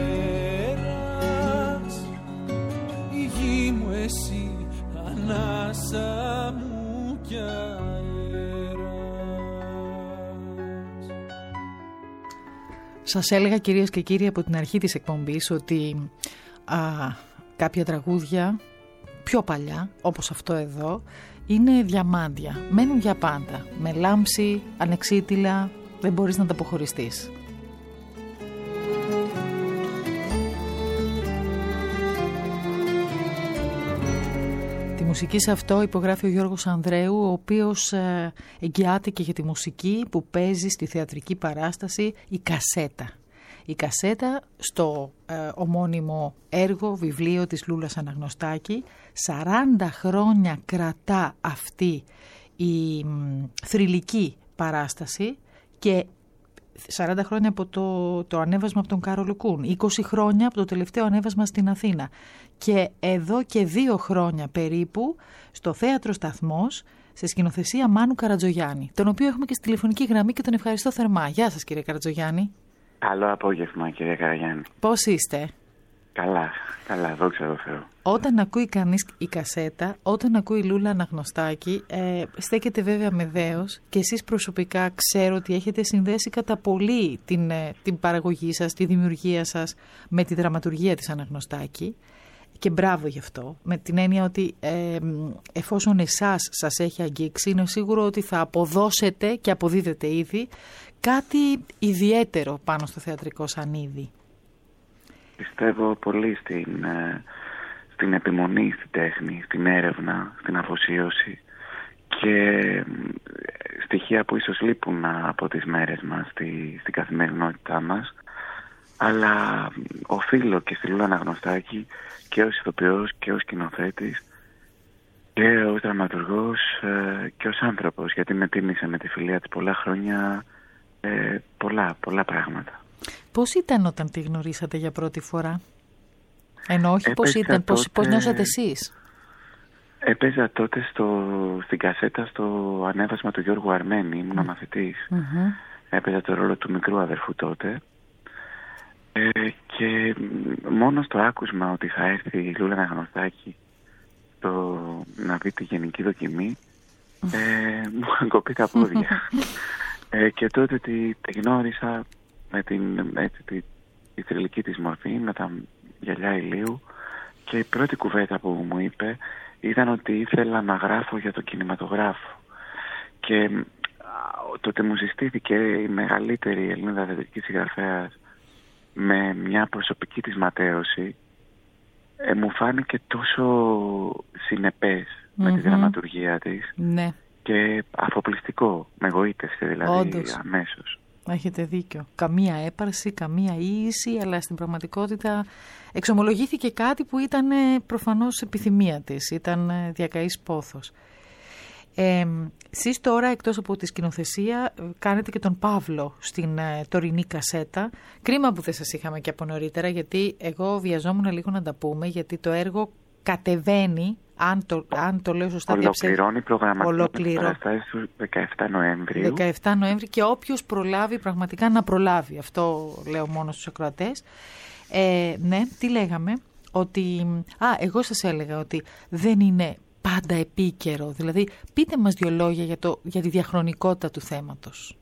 D: αέρας, η γη μου εσύ, ανάσα μου κι αέρας.
B: Σας έλεγα κυρίες και κύριοι από την αρχή της εκπομπής ότι α, κάποια τραγούδια πιο παλιά, όπως αυτό εδώ, είναι διαμάντια, μένουν για πάντα, με λάμψη, ανεξίτηλα, δεν μπορείς να τα αποχωριστείς. Τη μουσική σε αυτό υπογράφει ο Γιώργος Ανδρέου, ο οποίος ε, εγγυάται και για τη μουσική που παίζει στη θεατρική παράσταση «Η Κασέτα». Η κασέτα στο ε, ομώνυμο έργο, βιβλίο της Λούλας Αναγνωστάκη. σαράντα χρόνια κρατά αυτή η μ, θρυλική παράσταση και σαράντα χρόνια από το, το ανέβασμα από τον Κάρολο Κούν, είκοσι χρόνια από το τελευταίο ανέβασμα στην Αθήνα και εδώ και δύο χρόνια περίπου στο Θέατρο Σταθμός σε σκηνοθεσία Μάνου Καρατζογιάννη, τον οποίο έχουμε και στη τηλεφωνική γραμμή και τον ευχαριστώ θερμά. Γεια σας κύριε Καρατζογιάννη.
E: Καλό απόγευμα κύριε Καραγιάννη.
B: Πώς είστε?
E: Καλά, καλά, δόξα τω Θεώ.
B: Όταν ακούει κανείς η κασέτα, όταν ακούει Λούλα Αναγνωστάκη, ε, στέκεται βέβαια με δέος και εσείς προσωπικά ξέρω ότι έχετε συνδέσει κατά πολύ την, ε, την παραγωγή σας, τη δημιουργία σας με τη δραματουργία της Αναγνωστάκη και μπράβο γι' αυτό, με την έννοια ότι ε, εφόσον εσάς σας έχει αγγίξει, είναι σίγουρο ότι θα αποδώσετε και αποδίδετε ήδη κάτι ιδιαίτερο πάνω στο θεατρικό σανίδι.
E: Πιστεύω πολύ στην, στην επιμονή, στην τέχνη, στην έρευνα, στην αφοσίωση και στοιχεία που ίσως λείπουν από τις μέρες μας, στη, στην καθημερινότητά μας, αλλά οφείλω και στη Λούλα Αναγνωστάκη και ως ηθοποιός και ως σκηνοθέτης και ως δραματουργός και ως άνθρωπος, γιατί με τίμησε με τη φιλία της πολλά χρόνια ε, πολλά, πολλά πράγματα.
B: Πώς ήταν όταν τη γνωρίσατε για πρώτη φορά? Ενώ όχι, πώς ήταν,
E: τότε,
B: πώς, πώς νιώσατε εσείς?
E: Έπαιζα τότε στο, στην κασέτα στο ανέβασμα του Γιώργου Αρμένη, ήμουν mm. μαθητής. Mm-hmm. Έπαιζα το ρόλο του μικρού αδερφού τότε. Ε, και μόνο στο άκουσμα ότι θα έρθει η Λούλα Αναγνωστάκη το, να δει τη γενική δοκιμή, ε, μου είχαν κοπεί τα πόδια. ε, και τότε τη, τη γνώρισα με την, έτσι, τη, τη θρυλική της μορφή, με τα γυαλιά ηλίου, και η πρώτη κουβέντα που μου είπε ήταν ότι ήθελα να γράφω για το κινηματογράφο. Και τότε μου συστήθηκε η μεγαλύτερη Ελληνίδα θεατρική συγγραφέας με μια προσωπική της ματέωση. Ε, μου φάνηκε τόσο συνεπές mm-hmm. με τη δραματουργία της ναι. και αφοπλιστικό, με γοήτευσε δηλαδή. Όντως. Αμέσως.
B: Έχετε δίκιο. Καμία έπαρση, καμία ίηση, αλλά στην πραγματικότητα εξομολογήθηκε κάτι που ήταν προφανώς επιθυμία της, ήταν διακαής πόθος. Ε, εσείς τώρα, εκτός από τη σκηνοθεσία, κάνετε και τον Παύλο στην ε, τωρινή κασέτα. Κρίμα που δεν σας είχαμε και από νωρίτερα, γιατί εγώ βιαζόμουν λίγο να τα πούμε, γιατί το έργο κατεβαίνει, αν το, αν το λέω σωστά,
E: ολοκληρώνει προγραμματικές παραστάσεις του δεκαεφτά Νοεμβρίου.
B: δεκαεφτά Νοέμβρη και όποιος προλάβει πραγματικά να προλάβει. Αυτό λέω μόνο στους ακροατές. Ε, ναι, τι λέγαμε, ότι... Α, εγώ σας έλεγα ότι δεν είναι πάντα επίκαιρο. Δηλαδή, πείτε μας δύο λόγια για, το, για τη διαχρονικότητα του θέματος.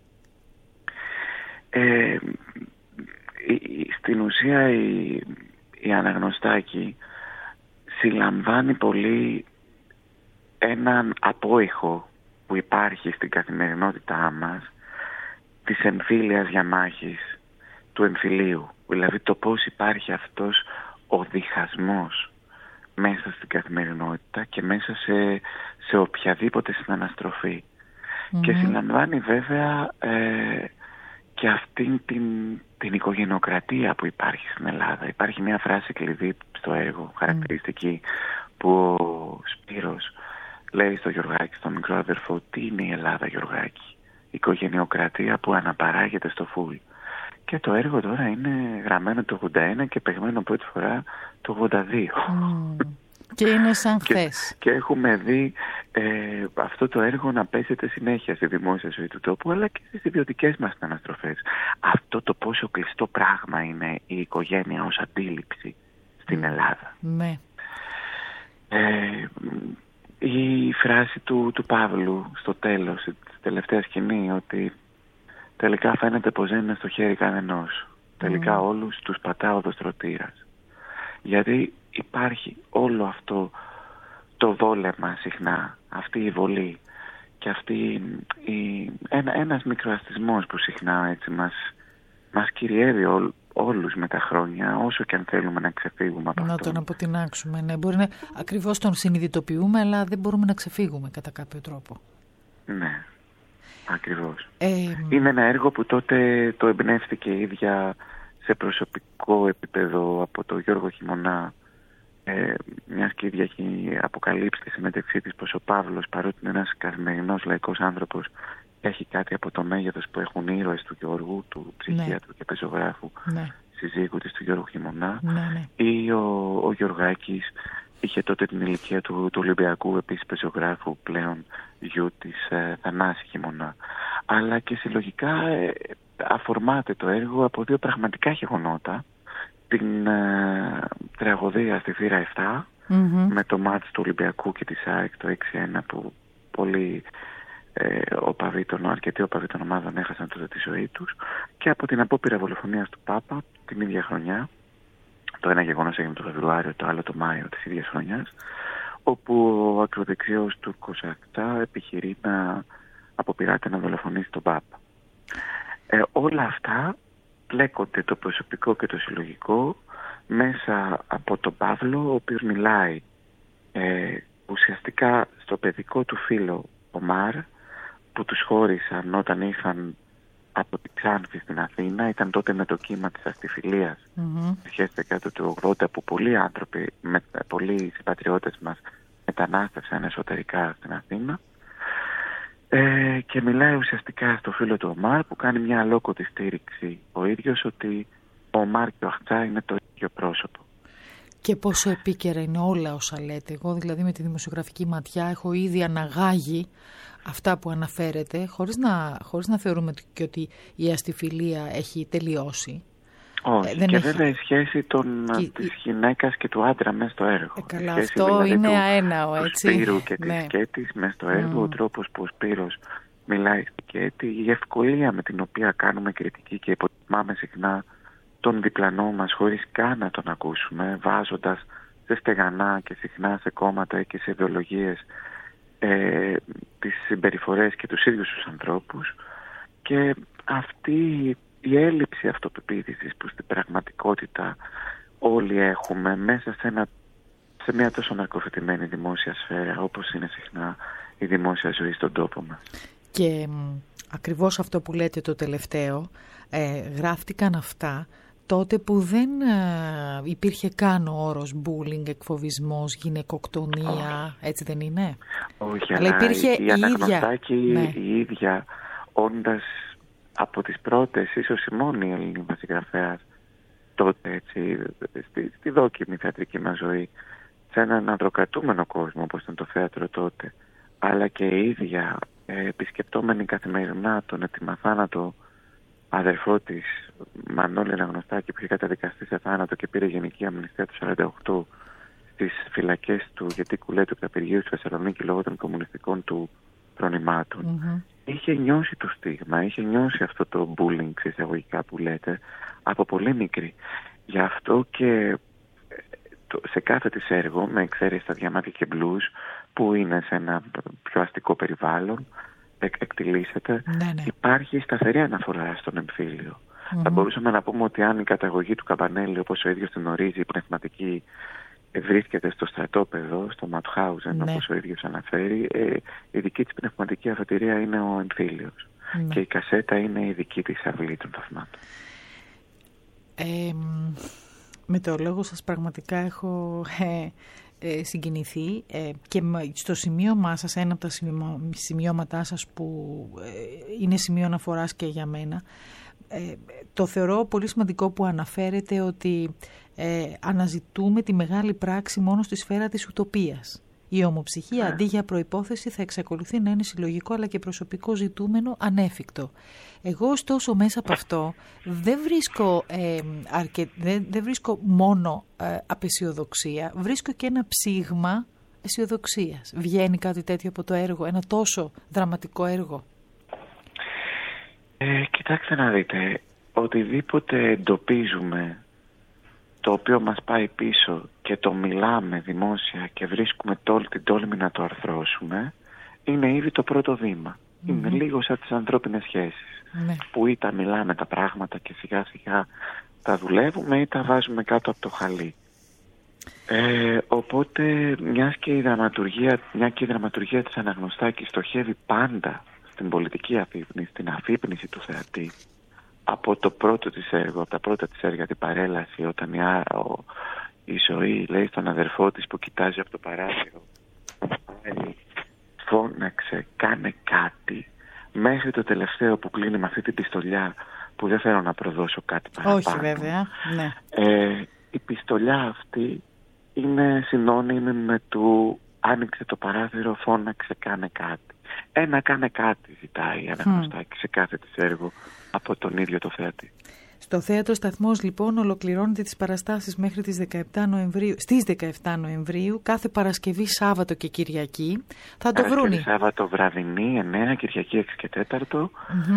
E: Ε, η, στην ουσία η, η Αναγνωστάκη συλλαμβάνει πολύ έναν απόϊχο που υπάρχει στην καθημερινότητά μας της εμφύλιας διαμάχης, του εμφυλίου. Δηλαδή το πώς υπάρχει αυτός ο διχασμός μέσα στην καθημερινότητα και μέσα σε, σε οποιαδήποτε συναναστροφή. Mm-hmm. Και συλλαμβάνει βέβαια ε, και αυτήν την, την οικογενειοκρατία που υπάρχει στην Ελλάδα. Υπάρχει μια φράση κλειδί στο έργο, χαρακτηριστική, mm. που ο Σπύρος λέει στο Γιωργάκη, στο μικρό αδερφό, τι είναι η Ελλάδα, Γιωργάκη? Οικογενειοκρατία που αναπαράγεται στο φουλ. Και το έργο τώρα είναι γραμμένο το ογδόντα ένα και παιγμένο πρώτη φορά το ογδόντα δύο.
B: Mm. Και είναι σαν χθες.
E: Και, και έχουμε δει ε, αυτό το έργο να παίζεται συνέχεια στη δημόσια ζωή του τόπου, αλλά και στις ιδιωτικές μας αναστροφές. Αυτό το πόσο κλειστό πράγμα είναι η οικογένεια ως αντίληψη στην Ελλάδα.
B: Ναι.
E: Ε, η φράση του, του Παύλου στο τέλος, στη τελευταία σκηνή, ότι τελικά φαίνεται πως δεν είναι στο χέρι κανενός. Τελικά mm. όλους τους πατά ο δοστρωτήρας. Γιατί υπάρχει όλο αυτό το δόλεμα συχνά, αυτή η βολή και αυτή η, ένα, ένας μικροαστισμός που συχνά έτσι μας, μας κυριεύει ό, όλους με τα χρόνια, όσο και αν θέλουμε να ξεφύγουμε από
B: να
E: αυτό.
B: Να τον αποτινάξουμε, ναι. Μπορεί να ακριβώς τον συνειδητοποιούμε, αλλά δεν μπορούμε να ξεφύγουμε κατά κάποιο τρόπο.
E: Ναι, ακριβώς.
B: Ε,
E: Είναι ένα έργο που τότε το εμπνεύστηκε η ίδια σε προσωπικό επίπεδο από τον Γιώργο Χειμωνά, ε, μιας και ήδη έχει αποκαλύψει τη συμμετεξή της πως ο Παύλος, παρότι είναι ένας καθημερινός λαϊκός άνθρωπος, έχει κάτι από το μέγεθος που έχουν οι ήρωες του Γιώργου, του ψυχίατρου ναι. και πεζογράφου, ναι. συζύγου της του Γιώργου Χειμωνά, ναι, ναι. ή ο, ο Γιωργάκης είχε τότε την ηλικία του, του Ολυμπιακού επίσης πεζογράφου, πλέον γιου της ε, Θανάση Χειμωνά. Αλλά και συλλογικά ε, αφορμάται το έργο από δύο πραγματικά γεγονότα. Την ε, τραγωδία στη Θύρα επτά mm-hmm. με το μάτς του Ολυμπιακού και της ΑΕΚ το έξι ένα που πολλοί ε, οπαδοί των, αρκετοί οπαδοί των ομάδων έχασαν τότε τη ζωή τους, και από την απόπειρα δολοφονίας του Πάπα την ίδια χρονιά. Το ένα γεγονός έγινε το Φεβρουάριο, το άλλο το Μάιο της ίδιας χρονιάς, όπου ο ακροδεξιός Τούρκος Ακτά επιχειρεί να αποπειράται να δολοφονήσει τον Πάπα. Ε, όλα αυτά πλέκονται το προσωπικό και το συλλογικό μέσα από τον Παύλο, ο οποίος μιλάει ε, ουσιαστικά στο παιδικό του φίλο ο Μάρ, που τους χώρισαν όταν είχαν από την Ξάνθη στην Αθήνα. Ήταν τότε με το κύμα της αστιφιλίας mm-hmm. αρχές της δεκαετίας του ογδόντα, που πολλοί άνθρωποι, με, πολλοί συμπατριώτες μας μετανάστευσαν εσωτερικά στην Αθήνα, ε, και μιλάει ουσιαστικά στο φίλο του Ομάρ, που κάνει μια αλόκοτη στήριξη ο ίδιος ότι ο Ομάρ και ο Αχτσά είναι το ίδιο πρόσωπο.
B: Και πόσο επίκαιρα είναι όλα όσα λέτε. Εγώ δηλαδή με τη δημοσιογραφική ματιά έχω ήδη αναγάγει αυτά που αναφέρετε, χωρίς να, χωρίς να θεωρούμε και ότι η αστιφιλία έχει τελειώσει.
E: Όχι, ε, δεν και έχει... βέβαια η σχέση των, και... της γυναίκας και του άντρα μέσα στο έργο.
B: Ε, καλά, αυτό δηλαδή είναι του, αέναο, έτσι.
E: Του Σπύρου και
B: ναι.
E: της Κέτης μέσα στο έργο, mm. ο τρόπος που ο Σπύρος μιλάει στη Κέτη, η ευκολία με την οποία κάνουμε κριτική και υποτιμάμε συχνά τον διπλανό μας χωρίς καν να τον ακούσουμε, βάζοντας σε στεγανά και συχνά σε κόμματα και σε ιδεολογίες ε, τις συμπεριφορές και τους ίδιους τους ανθρώπους, και αυτή η έλλειψη αυτοπεποίθησης που στην πραγματικότητα όλοι έχουμε μέσα σε, ένα, σε μια τόσο ναρκωθετημένη δημόσια σφαίρα όπως είναι συχνά η δημόσια ζωή στον τόπο μας.
B: Και ακριβώς αυτό που λέτε το τελευταίο, ε, γράφτηκαν αυτά τότε που δεν ε, υπήρχε καν ο όρος bullying, εκφοβισμός, γυναικοκτονία, oh. έτσι δεν είναι?
E: Όχι,
B: αλλά, αλλά υπήρχε η,
E: η Αναγνωστάκη
B: ίδια, ναι.
E: η ίδια, όντας από τις πρώτες, ίσως η μόνη Ελληνίδα συγγραφέας τότε, έτσι, στη, στη δόκιμη θεατρική μας ζωή, σε έναν ανδροκρατούμενο κόσμο όπως ήταν το θέατρο τότε, αλλά και η ίδια ε, επισκεπτόμενη καθημερινά τον ετοιμαθάνατο αδερφό της, Μανώλη Αναγνωστάκη, που είχε καταδικαστεί σε θάνατο και πήρε γενική αμνηστία του σαράντα οκτώ στις φυλακές του Γετικού Λέτου Καπηργίου στη Θεσσαλονίκη λόγω των κομμουνιστικών του προνημάτων. Mm-hmm. Είχε νιώσει το στίγμα, είχε νιώσει αυτό το bullying εισαγωγικά που λέτε από πολύ μικρή. Γι' αυτό και σε κάθε της έργο, με εξαίρεση τα Διαμάτια και Μπλουζ, που είναι σε ένα πιο αστικό περιβάλλον, εκτιλήσεται, ναι, ναι. υπάρχει σταθερή αναφορά στον εμφύλιο. Mm-hmm. Θα μπορούσαμε να πούμε ότι αν η καταγωγή του Καμπανέλη, όπως ο ίδιος την ορίζει, η πνευματική, βρίσκεται στο στρατόπεδο, στο Ματχάουζεν, ναι. όπως ο ίδιος αναφέρει, ε, η δική της πνευματική αφετηρία είναι ο εμφύλιος. Ναι. Και η κασέτα είναι η δική της αυλή των θαυμάτων.
B: Ε, με το λόγο σας πραγματικά έχω ε, ε, συγκινηθεί ε, και στο σημείωμά σας, ένα από τα σημειώματά σας που ε, είναι σημείο αναφοράς και για μένα, ε, το θεωρώ πολύ σημαντικό που αναφέρεται ότι ε, αναζητούμε τη μεγάλη πράξη μόνο στη σφαίρα της ουτοπίας. Η ομοψυχία, yeah. αντί για προϋπόθεση, θα εξακολουθεί να είναι συλλογικό αλλά και προσωπικό ζητούμενο ανέφικτο. Εγώ ωστόσο μέσα από αυτό δεν βρίσκω, ε, αρκε... δεν, δεν βρίσκω μόνο ε, απεσιοδοξία, βρίσκω και ένα ψήγμα αισιοδοξίας. Βγαίνει κάτι τέτοιο από το έργο, ένα τόσο δραματικό έργο?
E: Ε, κοιτάξτε να δείτε, οτιδήποτε εντοπίζουμε το οποίο μας πάει πίσω και το μιλάμε δημόσια και βρίσκουμε τόλ, την τόλμη να το αρθρώσουμε, είναι ήδη το πρώτο βήμα. Mm-hmm. Είναι λίγο σαν τις ανθρώπινες σχέσεις, mm-hmm. που ή τα μιλάμε τα πράγματα και σιγά σιγά τα δουλεύουμε ή τα βάζουμε κάτω από το χαλί. Ε, οπότε μιας και η δραματουργία, μια και η δραματουργία της Αναγνωστάκη στοχεύει πάντα στην πολιτική αφύπνιση, στην αφύπνιση του θεατή, από το πρώτο της έργο, από τα πρώτα της έργα, την παρέλαση, όταν η, ο, η ζωή λέει στον αδερφό της που κοιτάζει από το παράθυρο, φώναξε, κάνε κάτι, μέχρι το τελευταίο που κλείνει με αυτή την πιστολιά, που δεν θέλω να προδώσω κάτι παραπάνω.
B: Όχι βέβαια, ναι.
E: Ε, η πιστολιά αυτή είναι συνώνυμη με του άνοιξε το παράθυρο, φώναξε, κάνε κάτι. Ένα κάνε κάτι ζητάει ένα γνωστάκι mm. σε κάθε της έργο από τον ίδιο το θέατη.
B: Στο Θέατρο Σταθμός λοιπόν ολοκληρώνεται τις παραστάσεις μέχρι τις δεκαεπτά Νοεμβρίου, στις δεκαεπτά Νοεμβρίου, κάθε Παρασκευή, Σάββατο και Κυριακή. Θα το βρούνε.
E: Σάββατο βραδινή, εννέα, Κυριακή έξι και τέταρτο.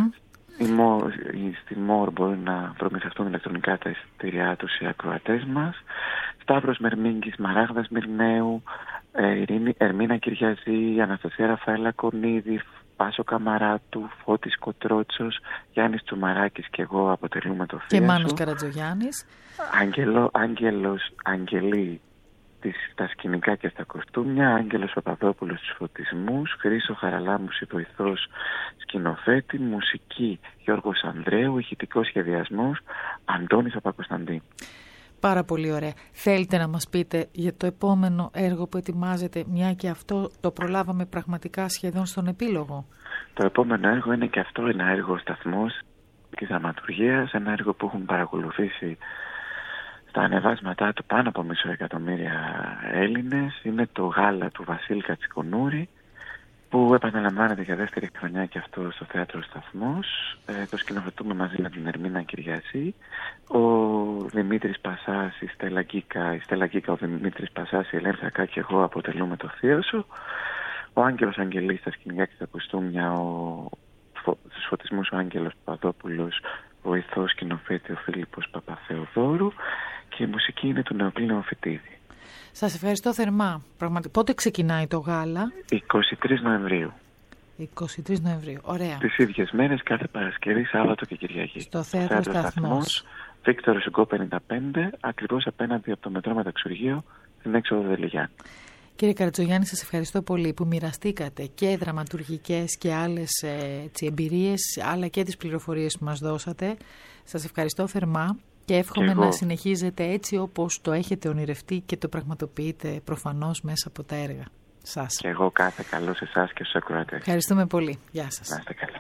B: Mm-hmm.
E: Στη ΜΟΡ μπορεί να προμηθευτούν ηλεκτρονικά τα εισιτήριά τους οι ακροατές μας. Σταύρος Μερμήγκης, Μαράγδας Μυρναίου, Ειρήνη, Ερμήνα Κυριαζή, Αναστασία Ραφαέλα Κορνίδη, Πάσο Καμαράτου, Φώτης Κοτρότσος, Γιάννης Τσουμαράκης και εγώ αποτελούμε το Θεία
B: Και Μάνος Καρατζογιάννης.
E: Άγγελο, Άγγελος, Αγγελή της, στα σκηνικά και στα κοστούμια, Άγγελος Παπαδόπουλος στους φωτισμούς, Χρήσο Χαραλάμους, βοηθός σκηνοθέτη, μουσική Γιώργος Ανδρέου, ηχητικός σχεδιασμός Αντώνης Παπακοσταντή.
B: Πάρα πολύ ωραία. Θέλετε να μας πείτε για το επόμενο έργο που ετοιμάζετε, μια και αυτό το προλάβαμε πραγματικά σχεδόν στον επίλογο?
E: Το επόμενο έργο είναι και αυτό ένα έργο σταθμός της δραματουργίας, ένα έργο που έχουν παρακολουθήσει στα ανεβάσματά του πάνω από μισό εκατομμύρια Έλληνες. Είναι το γάλα του Βασίλη Κατσικονούρη, που επαναλαμβάνεται για δεύτερη χρονιά και αυτό στο Θέατρο Σταθμός. Ε, το σκηνοθετούμε μαζί με την Ερμήνα Κυριαζή, ο Δημήτρης Πασάς, η Στέλλα Γκίκα, η Στέλλα Γκίκα, ο Δημήτρης Πασάς, η Ελένη Θακά και εγώ αποτελούμε το Θείοσο. Ο Άγγελος Αγγελής στα σκηνικά και στα κοστούμια, ο, στους φωτισμούς ο Άγγελος Παπαδόπουλος, βοηθός σκηνοθέτη ο Φίλιππος Παπαθεοδόρου, και η μουσική είναι του Νεοκλή Νεοφυτίδη.
B: Σας ευχαριστώ θερμά. Πραγματικά. Πότε ξεκινάει το γάλα?
E: είκοσι τρεις Νοεμβρίου.
B: είκοσι τρεις Νοεμβρίου. Ωραία.
E: Τις ίδιες μέρες κάθε Παρασκευή, Σάββατο και Κυριακή.
B: Στο Θέατρο Σταθμός.
E: Βίκτορος Ουγκό πενήντα πέντε, ακριβώς απέναντι από το μετρό Μεταξουργείο, στην έξοδο Δελιγιάννη.
B: Κύριε Καρατζογιάννη, σας ευχαριστώ πολύ που μοιραστήκατε και δραματουργικές και άλλες έτσι, εμπειρίες, αλλά και τις πληροφορίες που μας δώσατε. Σας ευχαριστώ θερμά. Και εύχομαι και να συνεχίζετε έτσι όπως το έχετε ονειρευτεί και το πραγματοποιείτε προφανώς μέσα από τα έργα σας.
E: Και εγώ κάθε καλό σε εσάς και στους ακροατές.
B: Ευχαριστούμε πολύ. Γεια σας.
E: Να είστε καλά.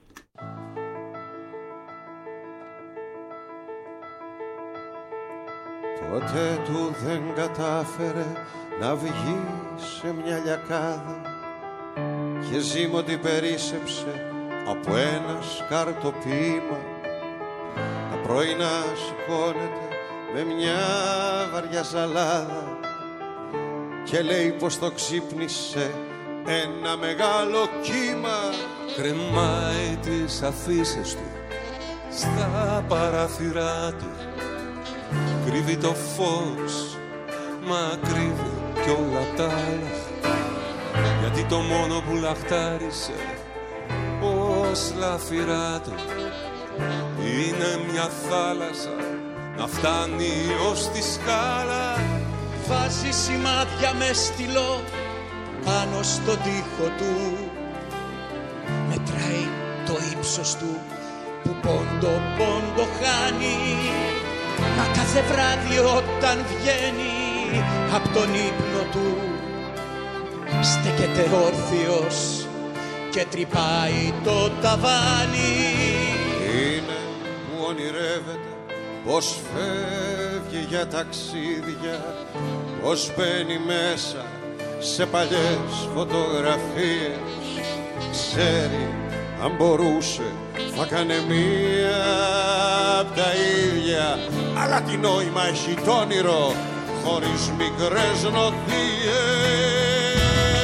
F: Ποτέ του δεν κατάφερε να βγει σε μια λιακάδα και ζήμο την περίσσεψε από ένα σκαρτοπίμα. Τα πρωινά σηκώνεται με μια βαριά ζαλάδα και λέει πως το ξύπνησε ένα μεγάλο κύμα.
D: Κρεμάει τις αφίσες του στα παράθυρά του, κρύβει το φως, μα κρύβει κι όλα τα άλλα, γιατί το μόνο που λαχτάρισε ως λαφυρά του είναι μια θάλασσα να φτάνει ως τη σκάλα.
G: Βάζει σημάδια με στυλό πάνω στον τοίχο του, μετράει το ύψος του που πόντο πόντο χάνει, μα κάθε βράδυ όταν βγαίνει απ' τον ύπνο του στέκεται όρθιος και τρυπάει το ταβάνι.
F: Είναι που ονειρεύεται πως φεύγει για ταξίδια, πως μπαίνει μέσα σε παλιές φωτογραφίες. Ξέρει αν μπορούσε θα κάνε μία απ' τα ίδια, αλλά τι νόημα έχει το όνειρο χωρίς μικρές νοθείες.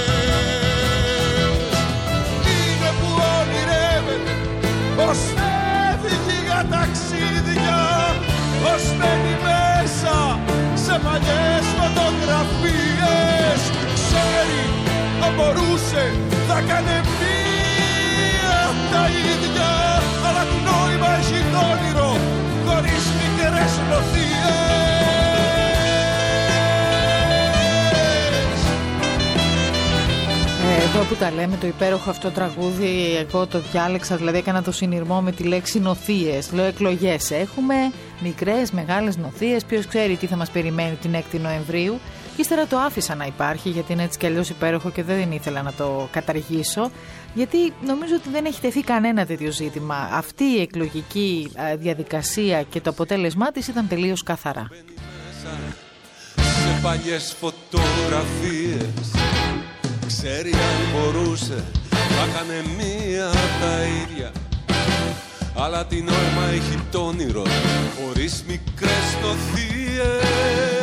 F: Είναι που ονειρεύεται πως φεύγει για ταξίδια, πως μπαίνει μέσα σε παλιές φωτογραφίες. Ξέρει αν μπορούσε θα κάνε μία απ' τα ίδια, αλλά τι νόημα έχει το όνειρο χωρίς μικρές νοθείες.
B: Εδώ που τα λέμε, το υπέροχο αυτό τραγούδι, εγώ το διάλεξα, δηλαδή έκανα το συνειρμό με τη λέξη νοθείες. Λέω εκλογές έχουμε, μικρές, μεγάλες νοθείες, ποιος ξέρει τι θα μας περιμένει την έκτη Νοεμβρίου. Και ύστερα το άφησα να υπάρχει, γιατί είναι έτσι κι αλλιώς υπέροχο και δεν ήθελα να το καταργήσω, γιατί νομίζω ότι δεν έχει τεθεί κανένα τέτοιο ζήτημα. Αυτή η εκλογική διαδικασία και το αποτέλεσμά της ήταν τελείως καθαρά.
F: Σε παλιές φωτογραφίες, ξέρει αν μπορούσε, θα έκανε μία απ' τα ίδια. Αλλά τι νόημα έχει το όνειρο, χωρίς μικρές νοθείες.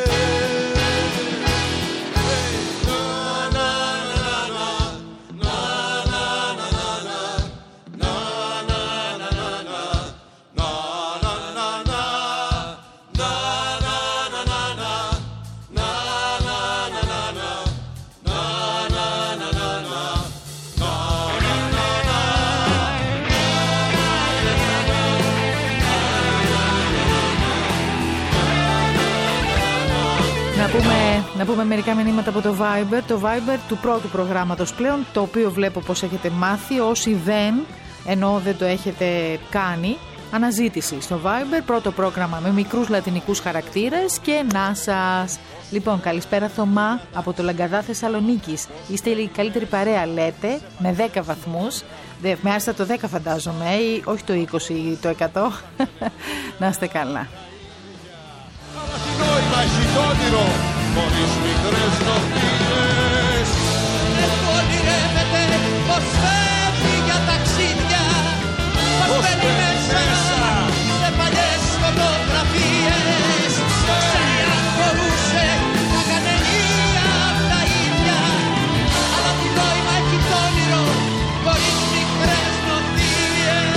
B: Να πούμε, να πούμε μερικά μηνύματα από το Viber. Το Viber του πρώτου προγράμματος πλέον, το οποίο βλέπω πως έχετε μάθει. Όσοι δεν, ενώ δεν το έχετε κάνει, αναζήτηση στο Viber, πρώτο πρόγραμμα με μικρούς λατινικούς χαρακτήρες και να σας. Λοιπόν, καλησπέρα Θωμά από το Λαγκαδά Θεσσαλονίκης. Είστε η καλύτερη παρέα, λέτε, με δέκα βαθμούς. Δε, με άρεσε το δέκα φαντάζομαι, ή όχι το είκοσι ή το εκατό. Να είστε καλά.
F: Νόημα έχει το όνειρο, χωρίς μικρές νοθείες.
G: Εγώ ονειρεύεται πως φεύγει για ταξίδια, πως μπαίνει μέσα σε παλιές φωτογραφίες. Ξέρει αν μπορούσε να κάνει μία απ' τα ίδια, αλλά τι νόημα έχει το όνειρο, χωρίς μικρές νοθείες.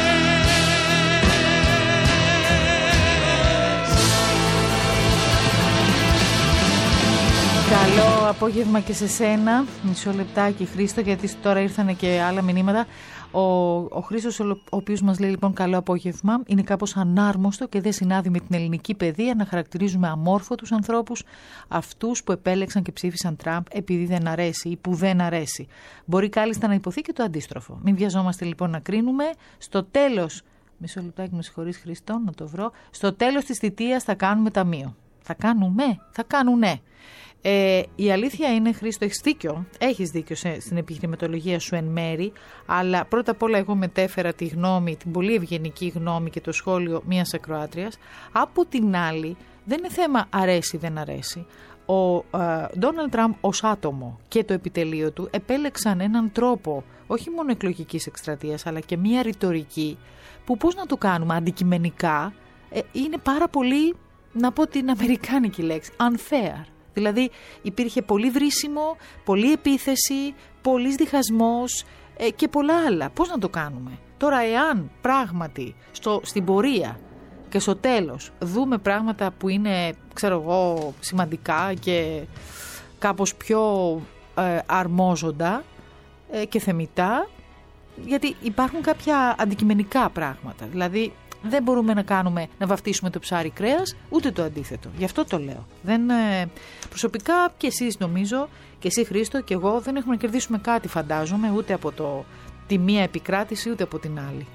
B: Καλό απόγευμα και σε σένα. Μισό λεπτάκι Χρήστο, γιατί τώρα ήρθαν και άλλα μηνύματα. Ο, ο Χρήστος, ο οποίος μας λέει λοιπόν καλό απόγευμα, είναι κάπως ανάρμοστο και δεν συνάδει με την ελληνική παιδεία να χαρακτηρίζουμε αμόρφωτους ανθρώπους αυτούς που επέλεξαν και ψήφισαν Τραμπ επειδή δεν αρέσει ή που δεν αρέσει. Μπορεί κάλλιστα να υποθεί και το αντίστροφο. Μην βιαζόμαστε λοιπόν να κρίνουμε. Στο τέλος, μισό λεπτάκι με συγχωρείς Χρήστο, να το βρω. Στο τέλος της θητείας θα κάνουμε ταμείο. Θα κάνουμε, θα κάνουνε. Ε, η αλήθεια είναι, Χρήστο, έχεις δίκιο, έχεις δίκιο σε, στην επιχειρηματολογία σου εν μέρη, αλλά πρώτα απ' όλα εγώ μετέφερα τη γνώμη, την πολύ ευγενική γνώμη και το σχόλιο μιας ακροάτριας. Από την άλλη, δεν είναι θέμα αρέσει δεν αρέσει. Ο Ντόναλντ Τραμπ ως άτομο και το επιτελείο του επέλεξαν έναν τρόπο, όχι μόνο εκλογικής εκστρατείας, αλλά και μια ρητορική, που πώς να το κάνουμε αντικειμενικά, ε, είναι πάρα πολύ, να πω την αμερικάνικη λέξη, unfair. Δηλαδή υπήρχε πολύ βρίσιμο, πολύ επίθεση, πολύς διχασμός ε, και πολλά άλλα. Πώς να το κάνουμε? Τώρα εάν πράγματι στο, στην πορεία και στο τέλος δούμε πράγματα που είναι, ξέρω εγώ, σημαντικά και κάπως πιο ε, αρμόζοντα ε, και θεμιτά, γιατί υπάρχουν κάποια αντικειμενικά πράγματα. Δηλαδή δεν μπορούμε να κάνουμε, να βαφτίσουμε το ψάρι κρέας, ούτε το αντίθετο. Γι' αυτό το λέω. Δεν, ε, προσωπικά και εσείς νομίζω, και εσύ Χρήστο και εγώ, δεν έχουμε να κερδίσουμε κάτι φαντάζομαι, ούτε από το, τη μία επικράτηση, ούτε από την άλλη.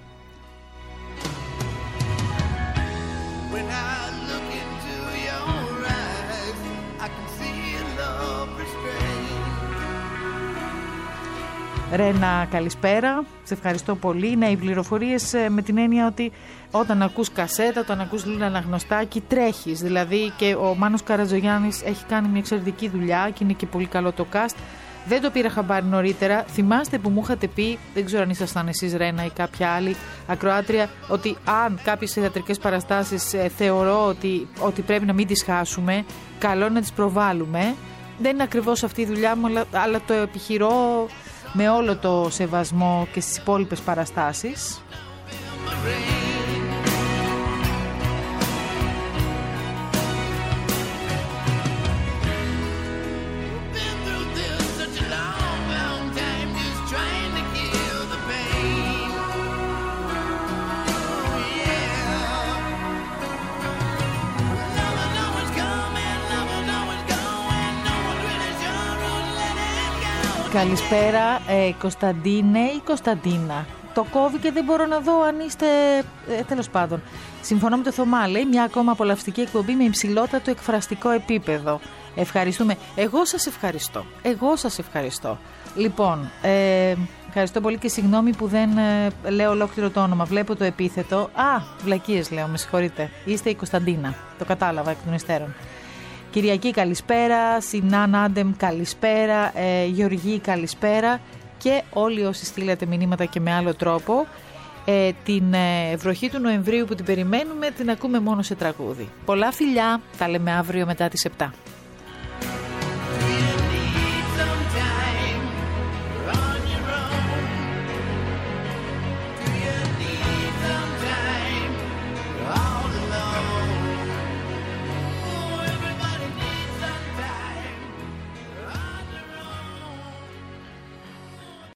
B: Ρένα, καλησπέρα. Σε ευχαριστώ πολύ. Ναι, οι πληροφορίες με την έννοια ότι όταν ακούς κασέτα, όταν ακούς Λίνα Αναγνωστάκη, τρέχεις. Δηλαδή και ο Μάνος Καρατζογιάννης έχει κάνει μια εξαιρετική δουλειά και είναι και πολύ καλό το cast. Δεν το πήρα χαμπάρι νωρίτερα. Θυμάστε που μου είχατε πει, δεν ξέρω αν ήσασταν εσείς Ρένα ή κάποια άλλη ακροάτρια, ότι αν κάποιες θεατρικές παραστάσεις ε, θεωρώ ότι, ότι πρέπει να μην τις χάσουμε, καλό να τις προβάλλουμε. Δεν είναι ακριβώς αυτή η δουλειά μου, αλλά, αλλά το επιχειρώ με όλο το σεβασμό και στις υπόλοιπες παραστάσεις. Καλησπέρα, ε, Κωνσταντίνε ή Κωνσταντίνα. Το κόβει και δεν μπορώ να δω αν είστε. Ε, τέλος πάντων. Συμφωνώ με το Θωμά, λέει, μια ακόμα απολαυστική εκπομπή με υψηλότατο εκφραστικό επίπεδο. Ευχαριστούμε. Εγώ σας ευχαριστώ. Εγώ σας ευχαριστώ. Λοιπόν, ε, ευχαριστώ πολύ και συγγνώμη που δεν ε, λέω ολόκληρο το όνομα. Βλέπω το επίθετο. Α, βλακίες λέω, με συγχωρείτε. Είστε η Κωνσταντίνα. Το κατάλαβα εκ των υστέρων. Κυριακή, καλησπέρα. Σινάν Άντεμ, καλησπέρα. Ε, Γεωργή, καλησπέρα. Και όλοι όσοι στείλατε μηνύματα και με άλλο τρόπο. Ε, την ε, βροχή του Νοεμβρίου που την περιμένουμε την ακούμε μόνο σε τραγούδι. Πολλά φιλιά, τα λέμε αύριο μετά τις επτά.